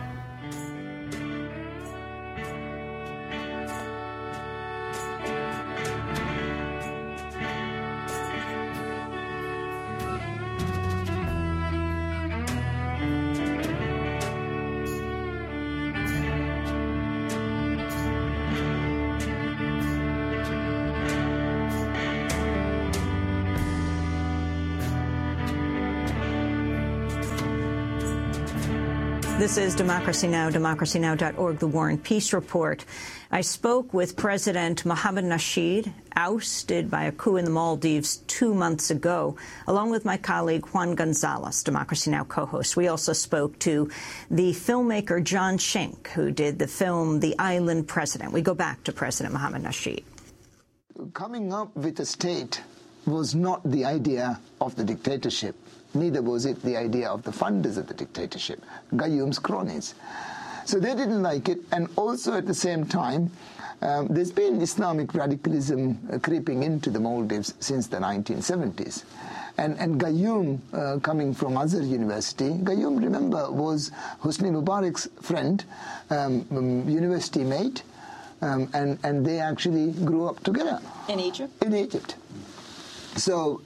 This is Democracy Now!, democracynow.org, The War and Peace Report. I spoke with President Mohamed Nasheed, ousted by a coup in the Maldives 2 months ago, along with my colleague Juan Gonzalez, Democracy Now! Co-host. We also spoke to the filmmaker John Schenck, who did the film The Island President. We go back to President Mohamed Nasheed. Coming up with a state was not the idea of the dictatorship. Neither was it the idea of the funders of the dictatorship, Gayoom's cronies. So they didn't like it, and also at the same time, there's been Islamic radicalism creeping into the Maldives since the 1970s. And Gayoom, coming from Azhar University, Gayoom, remember, was Hosni Mubarak's friend, university mate, and they actually grew up together. In Egypt? In Egypt. So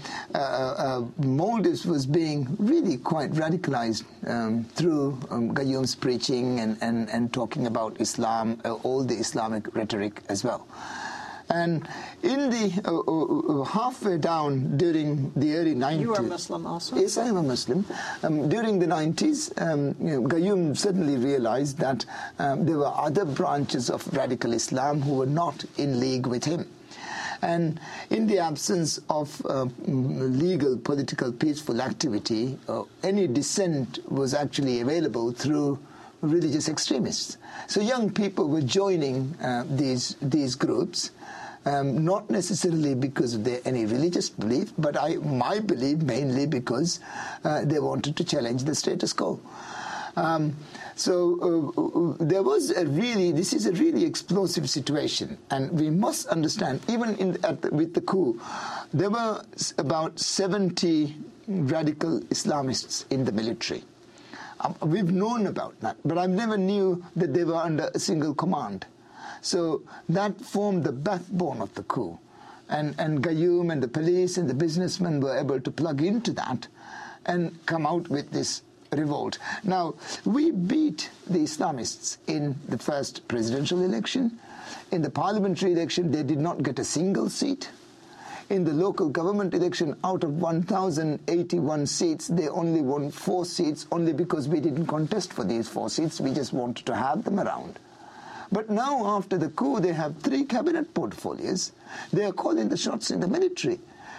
Maldives was being really quite radicalized through Gayoom's preaching and talking about Islam, all the Islamic rhetoric as well. And in the halfway down during the early 90s... You are Muslim also? Yes, I am a Muslim. During the 90s, Gayoom suddenly realized that there were other branches of radical Islam who were not in league with him. And in the absence of legal, political, peaceful activity, any dissent was actually available through religious extremists. So young people were joining these groups, not necessarily because of any religious belief, but my belief mainly because they wanted to challenge the status quo. So this is a really explosive situation, and we must understand, even with the coup, there were about 70 radical Islamists in the military. We've known about that, but I never knew that they were under a single command. So that formed the backbone of the coup. And Gayoom and the police and the businessmen were able to plug into that and come out with this revolt. Now, we beat the Islamists in the first presidential election. In the parliamentary election, they did not get a single seat. In the local government election, out of 1,081 seats, they only won 4 seats, only because we didn't contest for these 4 seats. We just wanted to have them around. But now, after the coup, they have 3 cabinet portfolios. They are calling the shots in the military.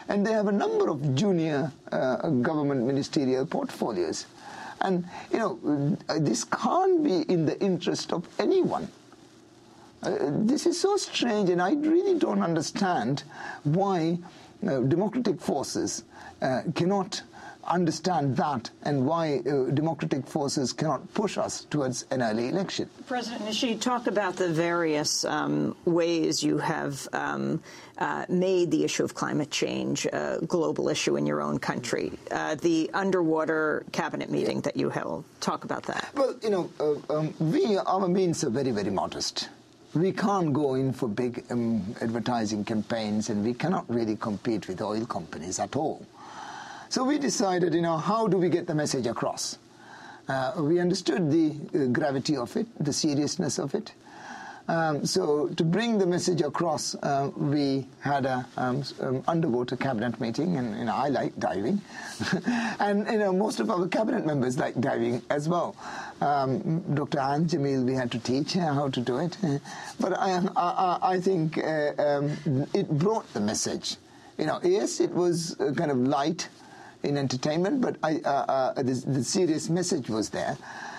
and they have a number of junior government ministerial portfolios. And, this can't be in the interest of anyone. This is so strange, and I really don't understand why democratic forces cannot understand that, and why democratic forces cannot push us towards an early election. President Nasheed, talk about the various ways you have made the issue of climate change a global issue in your own country. The underwater cabinet meeting that you held, talk about that. Well, our means are very, very modest. We can't go in for big advertising campaigns, and we cannot really compete with oil companies at all. So we decided, how do we get the message across? We understood the gravity of it, the seriousness of it. So to bring the message across, we had a underwater cabinet meeting, and I like diving. And most of our cabinet members like diving as well. Dr. Anne Jamil, we had to teach her how to do it. But I think it brought the message. Yes, it was kind of light in entertainment, but the serious message was there.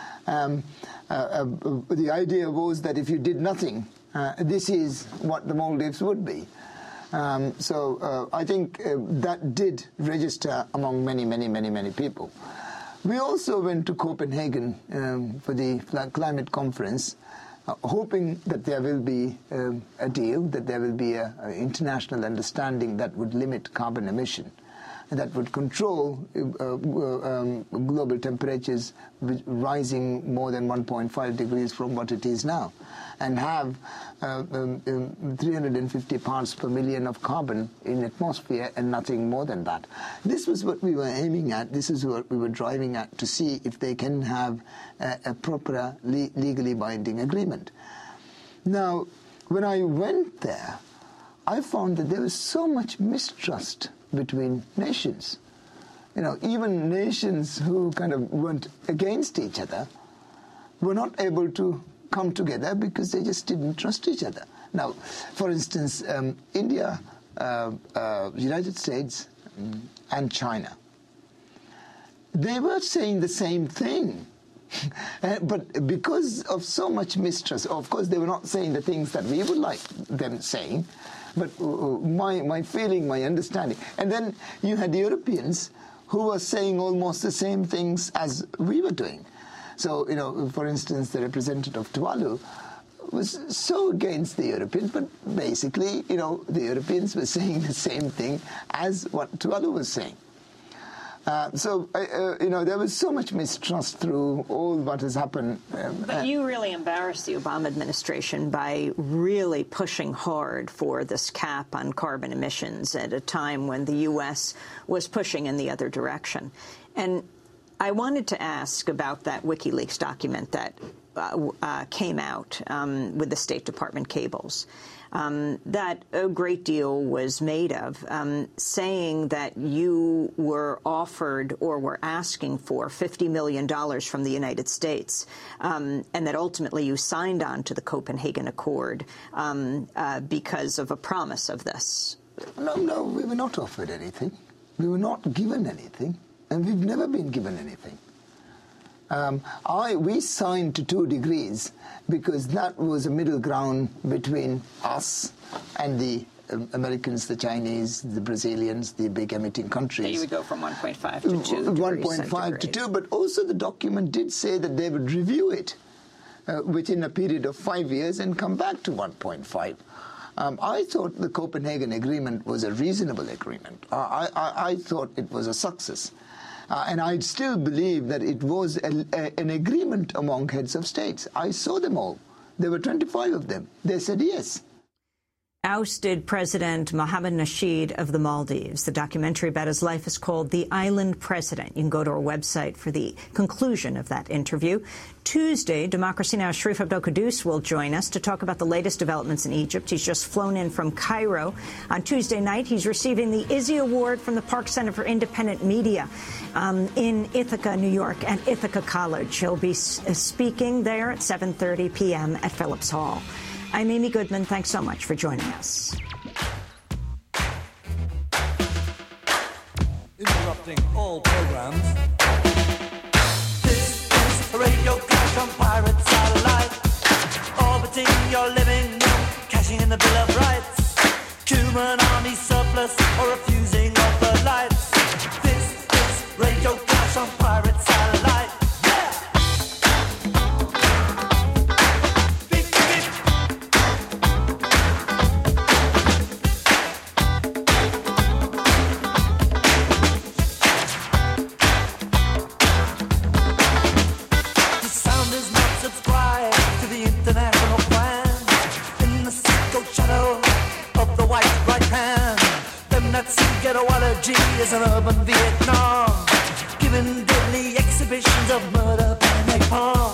The idea was that if you did nothing, this is what the Maldives would be. So I think that did register among many, many, many, many people. We also went to Copenhagen for the climate conference, hoping that there will be a deal, that there will be an international understanding that would limit carbon emission, and that would control global temperatures rising more than 1.5 degrees from what it is now, and have 350 parts per million of carbon in atmosphere and nothing more than that. This was what we were aiming at. This is what we were driving at, to see if they can have a proper legally binding agreement. Now, when I went there, I found that there was so much mistrust between nations. Even nations who kind of went against each other were not able to come together because they just didn't trust each other. Now, for instance, India, United States, and China, they were saying the same thing. But because of so much mistrust, of course, they were not saying the things that we would like them saying, but my feeling, my understanding. And then you had the Europeans who were saying almost the same things as we were doing. So, for instance, the representative of Tuvalu was so against the Europeans, but basically, the Europeans were saying the same thing as what Tuvalu was saying. So, there was so much mistrust through all what has happened. But you really embarrassed the Obama administration by really pushing hard for this cap on carbon emissions at a time when the U.S. was pushing in the other direction. And I wanted to ask about that WikiLeaks document that came out with the State Department cables. That a great deal was made of, saying that you were offered or were asking for $50 million from the United States, and that ultimately you signed on to the Copenhagen Accord because of a promise of this. No, we were not offered anything. We were not given anything, and we've never been given anything. We signed to 2 degrees because that was a middle ground between us and the Americans, the Chinese, the Brazilians, the big emitting countries. So you would go from 1.5 to 2 1.5 to 2, but also the document did say that they would review it within a period of 5 years and come back to 1.5. I thought the Copenhagen Agreement was a reasonable agreement. I thought it was a success. And I still believe that it was an agreement among heads of states. I saw them all. There were 25 of them. They said yes. Ousted President Mohamed Nasheed of the Maldives. The documentary about his life is called The Island President. You can go to our website for the conclusion of that interview. Tuesday, Democracy Now!'s Sharif Abdel-Quddus will join us to talk about the latest developments in Egypt. He's just flown in from Cairo. On Tuesday night, he's receiving the Izzy Award from the Park Center for Independent Media in Ithaca, New York, at Ithaca College. He'll be speaking there at 7:30 p.m. at Phillips Hall. I'm Amy Goodman. Thanks so much for joining us. interrupting all programs. This is a radio clash on pirate satellite, orbiting your living room, cashing in the Bill of Rights, human army surplus or refusing of the lights. This is radio clash on pirate satellite. Is an urban Vietnam, giving deadly exhibitions of murder and napalm.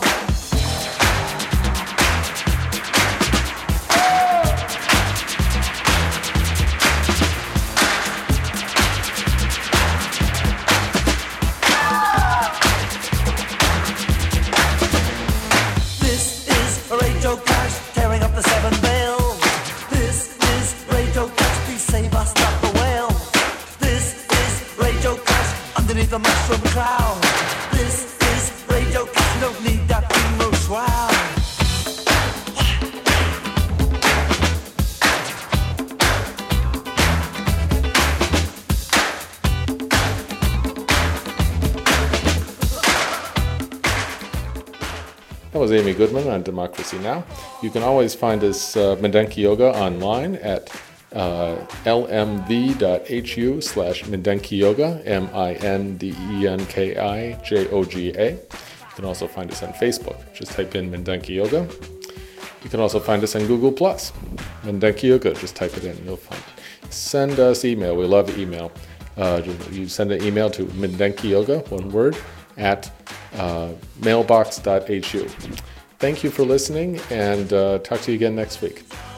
This is a radio clash, tearing up the seven veils. This is radio clash, please save us, stop the whale. Underneath the mushroom cloud, this is radio clash. You don't need that funeral shroud. That was Amy Goodman on Democracy Now! You can always find us Mindenki Joga online at lmv.hu/Mindenki Joga, MINDENKIJOGA. You can also find us on Facebook. Just type in Mindenki Joga. You can also find us on Google+. Mindenki Joga, just type it in and you'll find it. Send us email. We love email. You send an email to Mindenki Joga, one word, at mailbox.hu. Thank you for listening, and talk to you again next week.